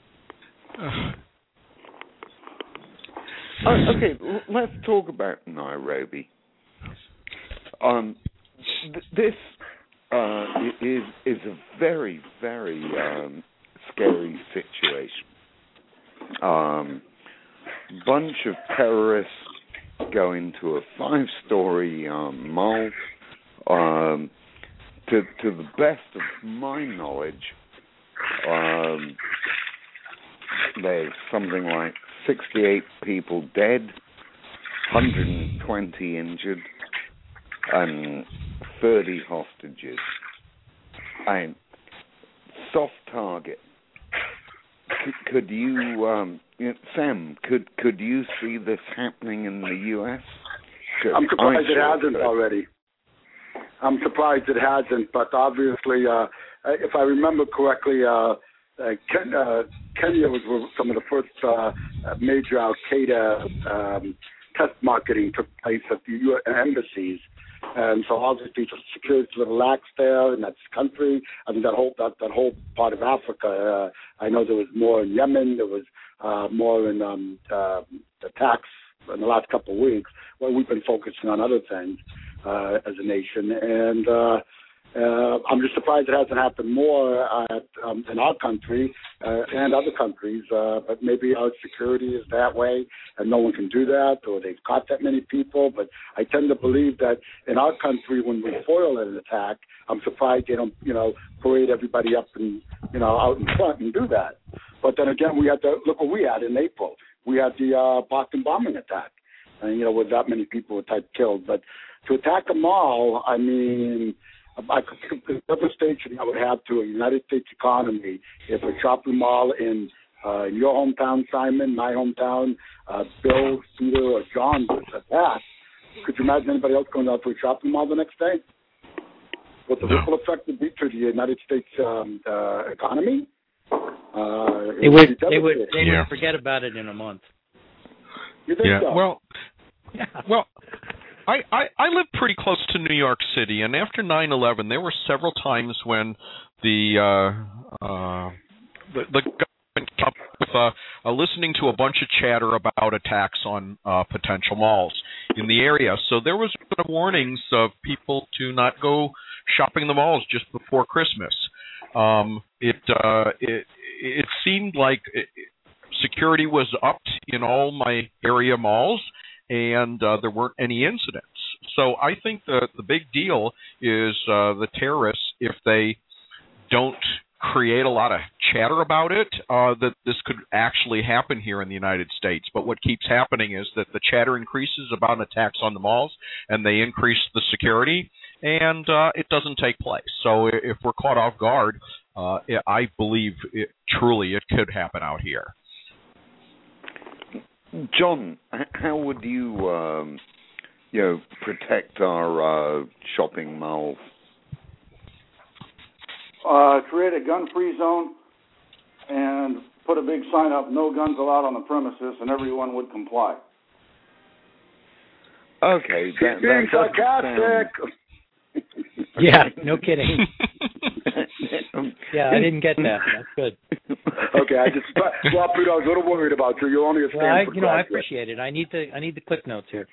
Uh, okay, let's talk about Nairobi. Um, th- this uh, is is a very, very um, scary situation. Um, bunch of terrorists go into a five-story um, mall. Um, to to the best of my knowledge, um, there's something like sixty-eight people dead, one hundred twenty injured, and thirty hostages. And soft target. Could, could you, um, Sam? Could could you see this happening in the U S? I'm surprised I it sure hasn't could. already. I'm surprised it hasn't, but obviously, uh, if I remember correctly, uh, uh, Ken, uh, Kenya was where some of the first uh, major Al Qaeda um, test marketing took place at the U S embassies. And so obviously security is a little lax there in that country. I mean, that whole that, that whole part of Africa. Uh, I know there was more in Yemen. There was uh, more in um, uh, attacks in the last couple of weeks. Well, we've been focusing on other things uh, as a nation, and uh, uh, I'm just surprised it hasn't happened more at, um, in our country uh, and other countries. Uh, but maybe our security is that way, and no one can do that, or they've caught that many people. But I tend to believe that in our country, when we foil an attack, I'm surprised they don't, you know, parade everybody up and, you know, out in front and do that. But then again, we had to look what we had in April. We had the uh, Boston bombing attack, and you know, with that many people were type killed. But to attack a mall, I mean, I could think of the devastation that would have to a United States economy if a shopping mall in uh, your hometown, Simon, my hometown, uh, Bill, Peter, or John was attacked. Could you imagine anybody else going out to a shopping mall the next day? What the no. ripple effect would be to the United States um, uh, economy? Uh, they would, they would, they yeah. would forget about it in a month. You think yeah. so? Well, yeah. well, I, I I live pretty close to New York City, and after nine eleven, there were several times when the uh, uh, the, the government came up with uh, uh, listening to a bunch of chatter about attacks on uh, potential malls in the area. So there was warnings of people to not go shopping in the malls just before Christmas. Um, it uh, it it seemed like it, security was upped in all my area malls, and uh, there weren't any incidents. So I think the the big deal is uh, the terrorists, if they don't create a lot of chatter about it, uh, that this could actually happen here in the United States. But what keeps happening is that the chatter increases about attacks on the malls, and they increase the security, and uh, it doesn't take place. So if we're caught off guard, uh, I believe it, truly it could happen out here. John, how would you, um, you know, protect our uh, shopping malls? Uh, create a gun-free zone and put a big sign up, no guns allowed on the premises, and everyone would comply. Okay. That, He's being that sarcastic. Sound... Yeah, no kidding. Yeah, I didn't get that. That's good. Okay, I just, well, Peter, I was a little worried about you. You're only a Stanford well, I, you know, I graduate. appreciate it. I need the, I need the clip notes here.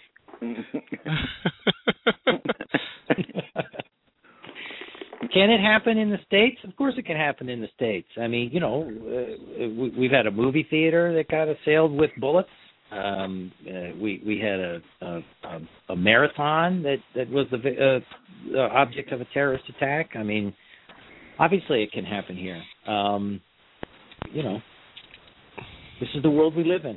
Can it happen in the States? Of course it can happen in the States. I mean, you know, uh, we, we've had a movie theater that got assailed with bullets. Um, uh, we we had a a, a marathon that, that was the, uh, the object of a terrorist attack. I mean, obviously it can happen here. Um, you know, this is the world we live in.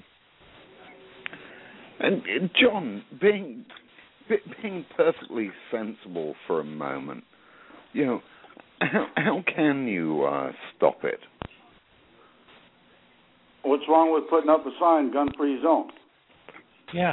And uh, John, being being perfectly sensible for a moment, you know, how, how can you uh, stop it? What's wrong with putting up a sign, gun-free zone? Yeah.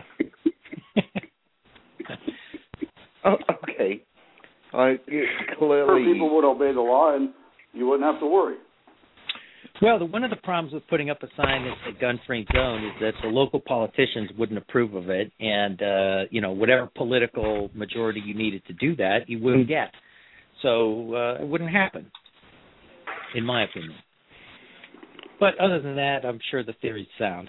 Oh, okay. I clearly Sure, people would obey the law, and you wouldn't have to worry. Well, the, one of the problems with putting up a sign that's a gun-free zone is that the local politicians wouldn't approve of it, and uh, you know, whatever political majority you needed to do that, you wouldn't get. So uh, it wouldn't happen, in my opinion. But other than that, I'm sure the theory's sound.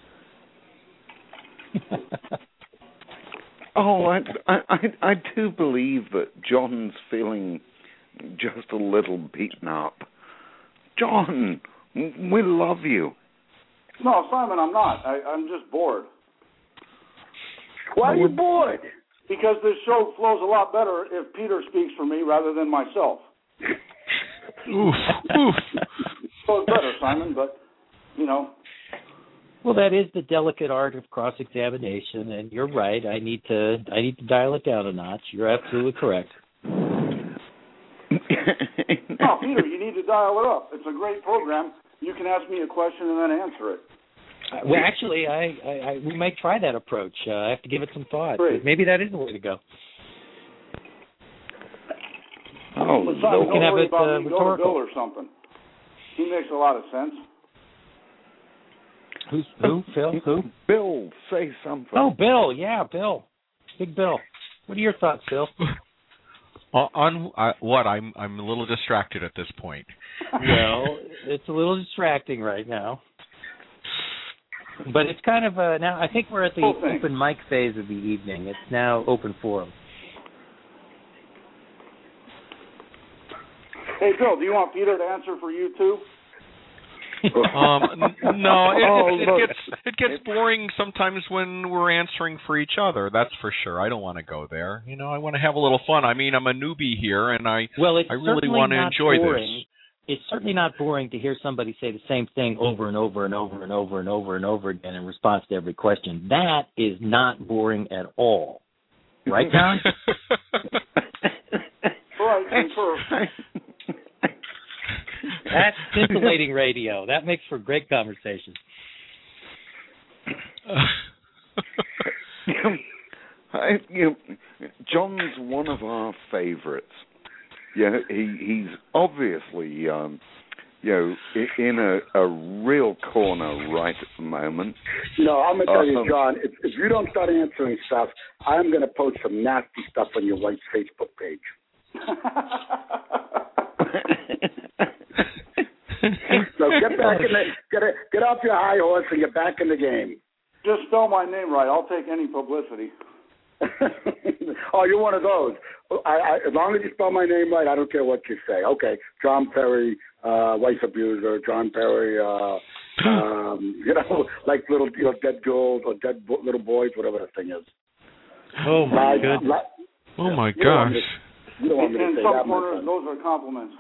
Oh, I, I, I do believe that John's feeling just a little beaten up. John, we love you. No, Simon, I'm not. I, I'm just bored. Why are you bored? Because this show flows a lot better if Peter speaks for me rather than myself. Oof, oof. So it's better, Simon, but, you know. Well, that is the delicate art of cross-examination, and you're right. I need to I need to dial it down a notch. You're absolutely correct. Oh, Peter, you need to dial it up. It's a great program. You can ask me a question and then answer it. Uh, well, actually, I, I, I we might try that approach. Uh, I have to give it some thought. Great. Maybe that is the way to go. Oh, we don't can have worry it about uh, me. Go to rhetorical. Bill or something. He makes a lot of sense. Who's who? Phil? Who? Bill, say something. Oh, Bill. Yeah, Bill. Big Bill. What are your thoughts, Bill? On, on uh, what? I'm I'm a little distracted at this point. Well, it's a little distracting right now. But it's kind of uh, now. I think we're at the Whole thing. open mic phase of the evening. It's now open forum. Hey, Bill, do you want Peter to answer for you too? um, n- no, it, Oh, it, it look. gets it gets boring sometimes when we're answering for each other. That's for sure. I don't want to go there. You know, I want to have a little fun. I mean, I'm a newbie here, and I Well, it's I really certainly want to not enjoy boring. this. It's certainly not boring to hear somebody say the same thing over and over and over and over and over and over again in response to every question. That is not boring at all. Right, John? Right, confer. That's scintillating radio. That makes for great conversation. I, you know, John's one of our favorites. Yeah, he he's obviously um, you know i- in a, a real corner right at the moment. No, I'm gonna tell you, Um, John. If, if you don't start answering stuff, I'm gonna post some nasty stuff on your wife's Facebook page. So get back in the get a, get off your high horse and get back in the game. Just spell my name right. I'll take any publicity. Oh, you're one of those. I, I, as long as you spell my name right, I don't care what you say. Okay, John Perry, uh, wife abuser. John Perry, uh, um, you know, like little, you know, dead girls or dead bo- little boys, whatever the thing is. Oh, my Like, goodness. like, Oh my you don't want gosh! me to- You don't want me to In say some that, my corners, friend. those are compliments.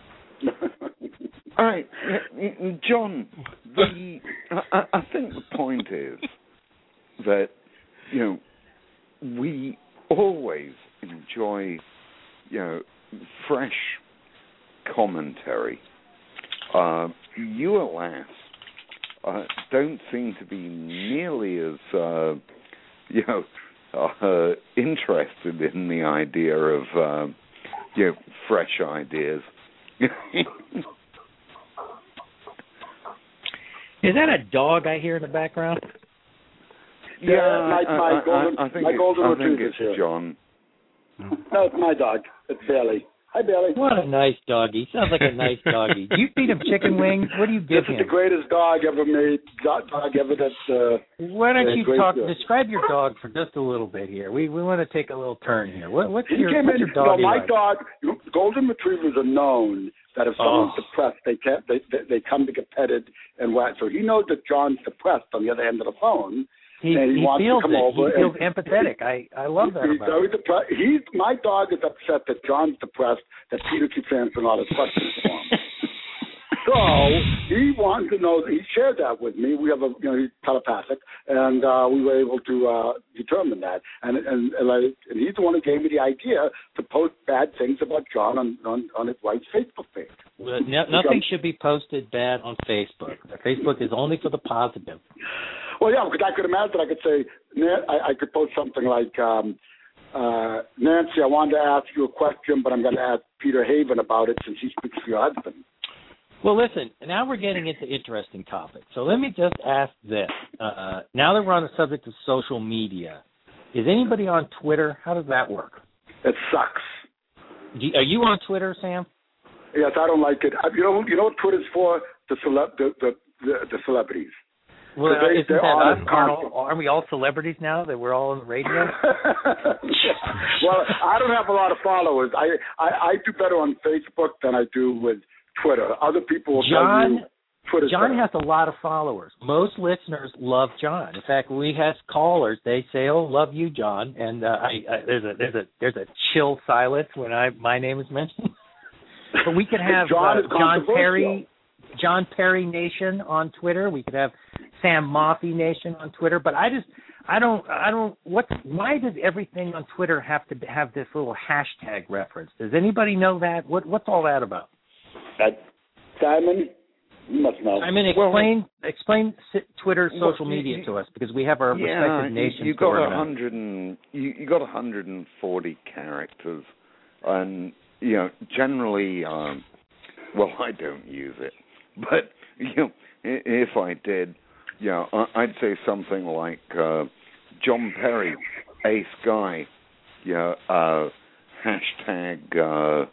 All right, yeah, mm, John. The I, I think the point is that you know we always enjoy you know fresh commentary. Uh, you, alas, uh, don't seem to be nearly as uh, you know uh, interested in the idea of uh, you know fresh ideas. Is that a dog I hear in the background? Yeah, my- my I, golden- I, I think my it's, golden I think retriever's it's here. John. No, it's my dog. It's Bailey. Hi, Bailey. What a nice doggy. Sounds like a nice doggy. Do you feed him chicken wings? What do you give This is him? the greatest dog ever made. Dog, dog ever that. Uh, Why don't Yeah, you great talk? dog. Describe your dog for just a little bit here. We we want to take a little turn here. What, what's he your came what's in. your dog? No, my like? dog. Golden retrievers are known that if someone's Oh. depressed, they can't. They, they they come to get petted and what. So he knows that John's depressed on the other end of the phone. He, and he he wants to feels come it. over He feels and- empathetic. I I love that He's about very him. depressed. He's my dog is upset that John's depressed. That Peter keeps answering all his questions for him. So he wanted to know. He shared that with me. We have a, you know, he's telepathic, and uh, we were able to uh, determine that. And and and, I, and he's the one who gave me the idea to post bad things about John on on, on his wife's Facebook page. Well, no, nothing should be posted bad on Facebook. Facebook is only for the positive. Well, yeah, because I could imagine I could say Nan- I, I could post something like. Um, Uh, Nancy, I wanted to ask you a question, but I'm going to ask Peter Haven about it since he speaks for your husband. Well, listen, now we're getting into interesting topics. So let me just ask this. Uh, now that we're on the subject of social media, is anybody on Twitter? How does that work? It sucks. Do you, are you on Twitter, Sam? Yes, I don't like it. You know, you know what Twitter's for? The celeb, the the, the, the celebrities. Well, they- isn't they're that on us? it Aren't, constantly. all, aren't we all celebrities now that we're all on the radio? Well, I don't have a lot of followers. I, I, I do better on Facebook than I do with Twitter. Other people will John, tell you Twitter's John better. has a lot of followers. Most listeners love John. In fact, when we have callers, they say, "Oh, love you, John." And uh, I, I, there's a there's a there's a chill silence when I my name is mentioned. But we could have John uh, is John controversial. Perry, John Perry Nation on Twitter. We could have Sam Moffy Nation on Twitter, but I just I don't I don't what why does everything on Twitter have to have this little hashtag reference? Does anybody know that? What what's all that about? That Simon, you must know. I mean, explain well, explain Twitter social well, media you, to us, because we have our yeah, respective nations. You got a hundred and you, you got one hundred and forty characters, and you know generally, um, well, I don't use it, but you know if I did, you know, I'd say something like uh, John Perry, ace guy, you know, uh, hashtag. Uh,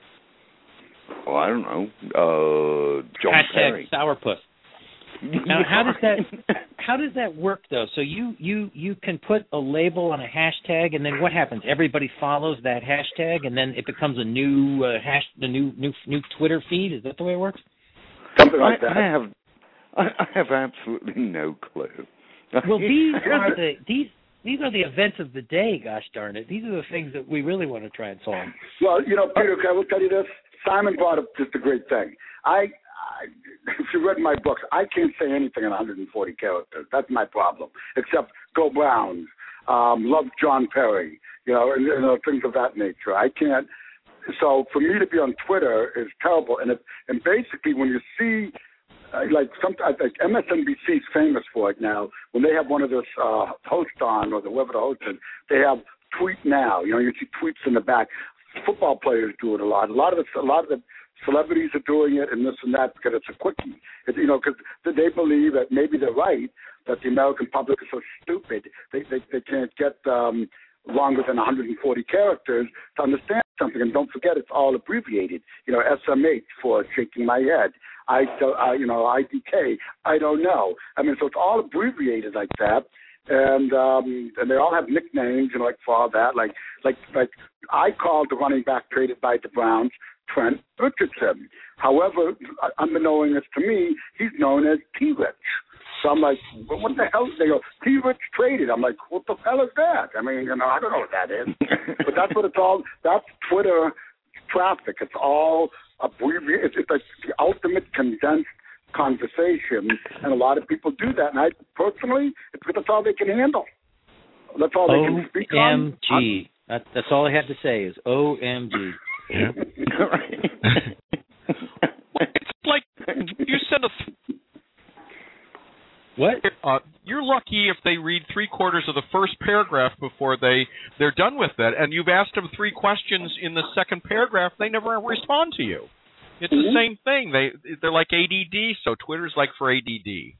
Well, I don't know. Uh, John Hashtag Perry. sourpuss. Now, how does that how does that work though? So you, you, you can put a label on a hashtag, and then what happens? Everybody follows that hashtag, and then it becomes a new uh, hash, the new new new Twitter feed. Is that the way it works? Something like I, that. I have I, I have absolutely no clue. Well, these are the these. These are the events of the day, gosh darn it. These are the things that we really want to try and solve. Well, you know, Peter, I will tell you this. Simon brought up just a great thing. I, I, if you read my books, I can't say anything in one hundred forty characters. That's my problem. Except go Browns, um, love John Perry, you know, and you know, things of that nature. I can't. So for me to be on Twitter is terrible. And if, and basically when you see, uh, like some, I think M S N B C is famous for it now. When they have one of those uh, hosts on, or the whoever the host is, they have tweet now. You know, you see tweets in the back. Football players do it a lot. A lot of the a lot of the celebrities are doing it, and this and that, because it's a quickie. It's, you know, because they believe that maybe they're right, that the American public is so stupid they they, they can't get um, longer than one hundred forty characters to understand something. And don't forget, it's all abbreviated. You know, S M H for shaking my head. I, uh, you know, I D K. I don't know. I mean, so it's all abbreviated like that. And um, and they all have nicknames, you know, like for all that. Like like like I called the running back traded by the Browns Trent Richardson. However, unbeknownst to me, he's known as T-Rich. So I'm like, well, what the hell? They go, T-Rich traded. I'm like, what the hell is that? I mean, you know, I don't know what that is. But that's what it's all. That's Twitter traffic. It's all abbreviated. It's, it's like the ultimate condensed conversation, and a lot of people do that. And I personally, it's because that's all they can handle. That's all they can speak on. O M G. That, that's all I have to say is O M G. Yeah. It's like you send a. Th- what? Uh, you're lucky if they read three quarters of the first paragraph before they they're done with it, and you've asked them three questions in the second paragraph. They never respond to you. It's mm-hmm. the same thing. They they're like A D D, so Twitter's like for A D D.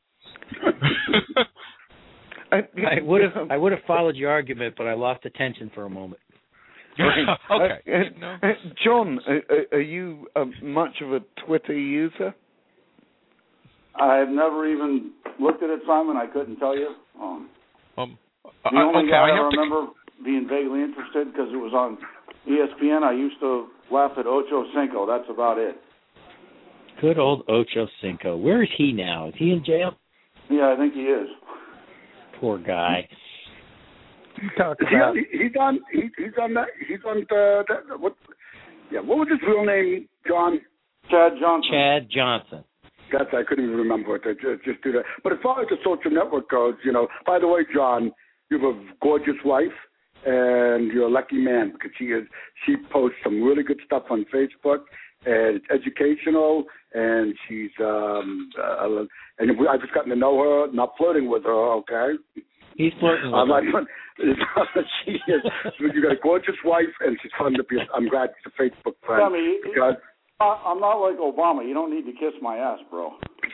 I, I would have I would have followed your argument, but I lost attention for a moment. Okay, uh, no. uh, John, uh, are you uh, much of a Twitter user? I've never even looked at it, Simon. I couldn't tell you. Um, um, the only okay, guy I, I have remember to... being vaguely interested because it was on E S P N. I used to laugh at Ocho Cinco. That's about it. Good old Ocho Cinco. Where is he now? Is he in jail? Yeah, I think he is. Poor guy. Talk he, about... he, he's on. He, he's on that. He's on the, the. What? Yeah. What was his real name, John? Chad Johnson. Chad Johnson. That's I couldn't even remember it. I just, just do that. But as far as the social network goes, you know. By the way, John, you have a gorgeous wife, and you're a lucky man because she is. She posts some really good stuff on Facebook, and it's educational. And she's um, uh, and I've just gotten to know her, not flirting with her. Okay. He's flirting with I'm her. Not, she is. You got a gorgeous wife, and she's fun to be. I'm glad she's a Facebook friend. Tell me, because I'm not like Obama. You don't need to kiss my ass, bro.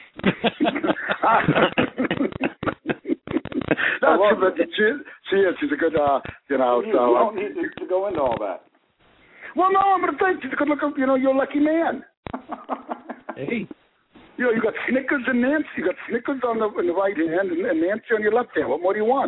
That's she, she is. She's a good, uh, you know. You, so you don't need to, to go into all that. Well, no, I'm gonna think she's a good look. You know, you're a lucky man. Hey. You know, you got Snickers and Nancy. You got Snickers on the in the right hand and, and Nancy on your left hand. What more do you want?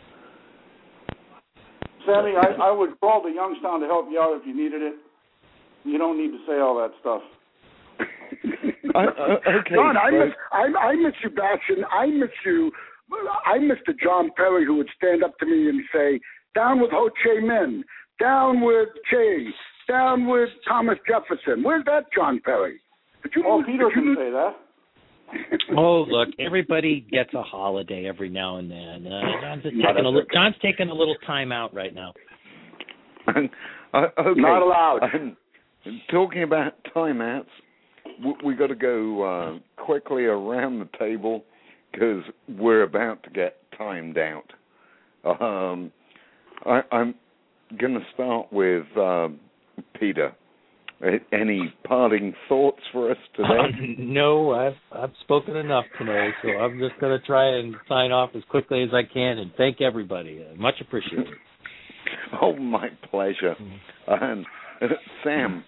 Sammy, I, I would call to Youngstown to help you out if you needed it. You don't need to say all that stuff. I, uh, okay, John, I but... miss I, I miss you, Bastion. I miss you. I miss the John Perry who would stand up to me and say, "Down with Ho Chi Minh, down with Che, down with Thomas Jefferson." Where's that John Perry? Did you well, lose, Peter did you can lose? say that. Oh, look, everybody gets a holiday every now and then. Uh, John's, just No, taking a li- okay. John's taking a little time out right now. uh, okay. Not allowed. Um, talking about timeouts, we, we got to go uh, quickly around the table because we're about to get timed out. Um, I, I'm going to start with uh, Peter. Any parting thoughts for us today? Um, no, I've I've spoken enough today, so I'm just going to try and sign off as quickly as I can and thank everybody. Uh, much appreciated. Oh, my pleasure. And uh, Sam.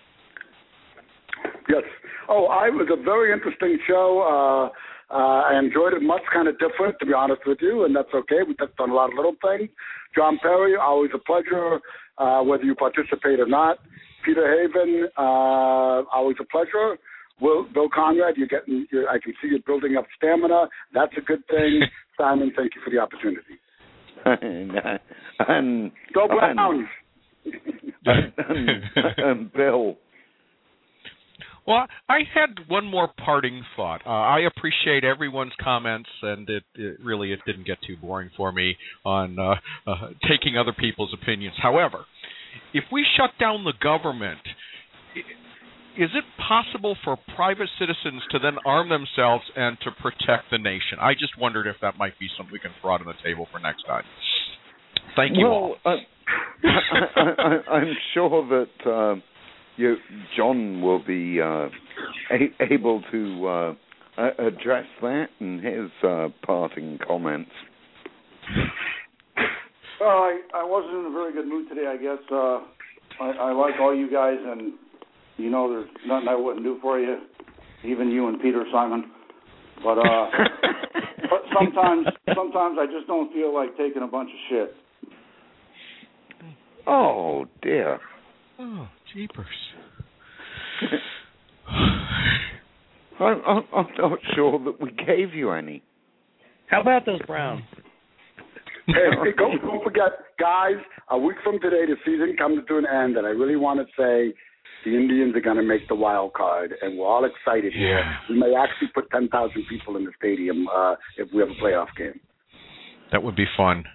Yes. Oh, I was a very interesting show. Uh, uh, I enjoyed it much, kind of different, to be honest with you, and that's okay. We touched on a lot of little things. John Perry, always a pleasure, uh, whether you participate or not. Peter Haven, uh, always a pleasure. Will, Bill Conrad, you're getting, you're, I can see you building up stamina. That's a good thing. Simon, thank you for the opportunity. and, uh, and, Go Browns. And, and, and Bill. Well, I had one more parting thought. Uh, I appreciate everyone's comments, and it, it really it didn't get too boring for me on uh, uh, taking other people's opinions. However, if we shut down the government, is it possible for private citizens to then arm themselves and to protect the nation? I just wondered if that might be something we can throw out on the table for next time. Thank you well, all. Uh, I, I, I'm sure that uh, you, John will be uh, a- able to uh, address that in his uh, parting comments. Well, I, I wasn't in a very good mood today, I guess. Uh, I, I like all you guys, and you know there's nothing I wouldn't do for you, even you and Peter, Simon. But uh, but sometimes sometimes I just don't feel like taking a bunch of shit. Oh, dear. Oh, jeepers. I'm, I'm, I'm not sure that we gave you any. How about those Browns? Hey, hey, don't, don't forget, guys, a week from today, the season comes to an end, and I really want to say the Indians are going to make the wild card, and we're all excited here. Yeah. We may actually put ten thousand people in the stadium uh, if we have a playoff game. That would be fun.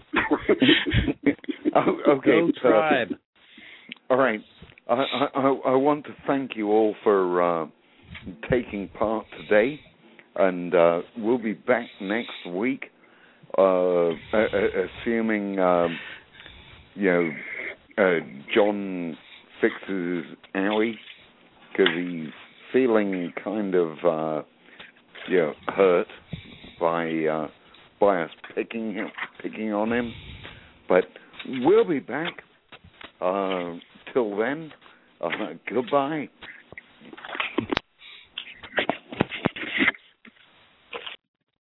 Oh, okay. Go Tribe. All right. I, I, I want to thank you all for uh, taking part today, and uh, we'll be back next week, uh, assuming um, you know uh, John fixes Owie, because he's feeling kind of uh, you know hurt by uh, by us picking him, picking on him, but we'll be back. Uh, till then, uh, goodbye.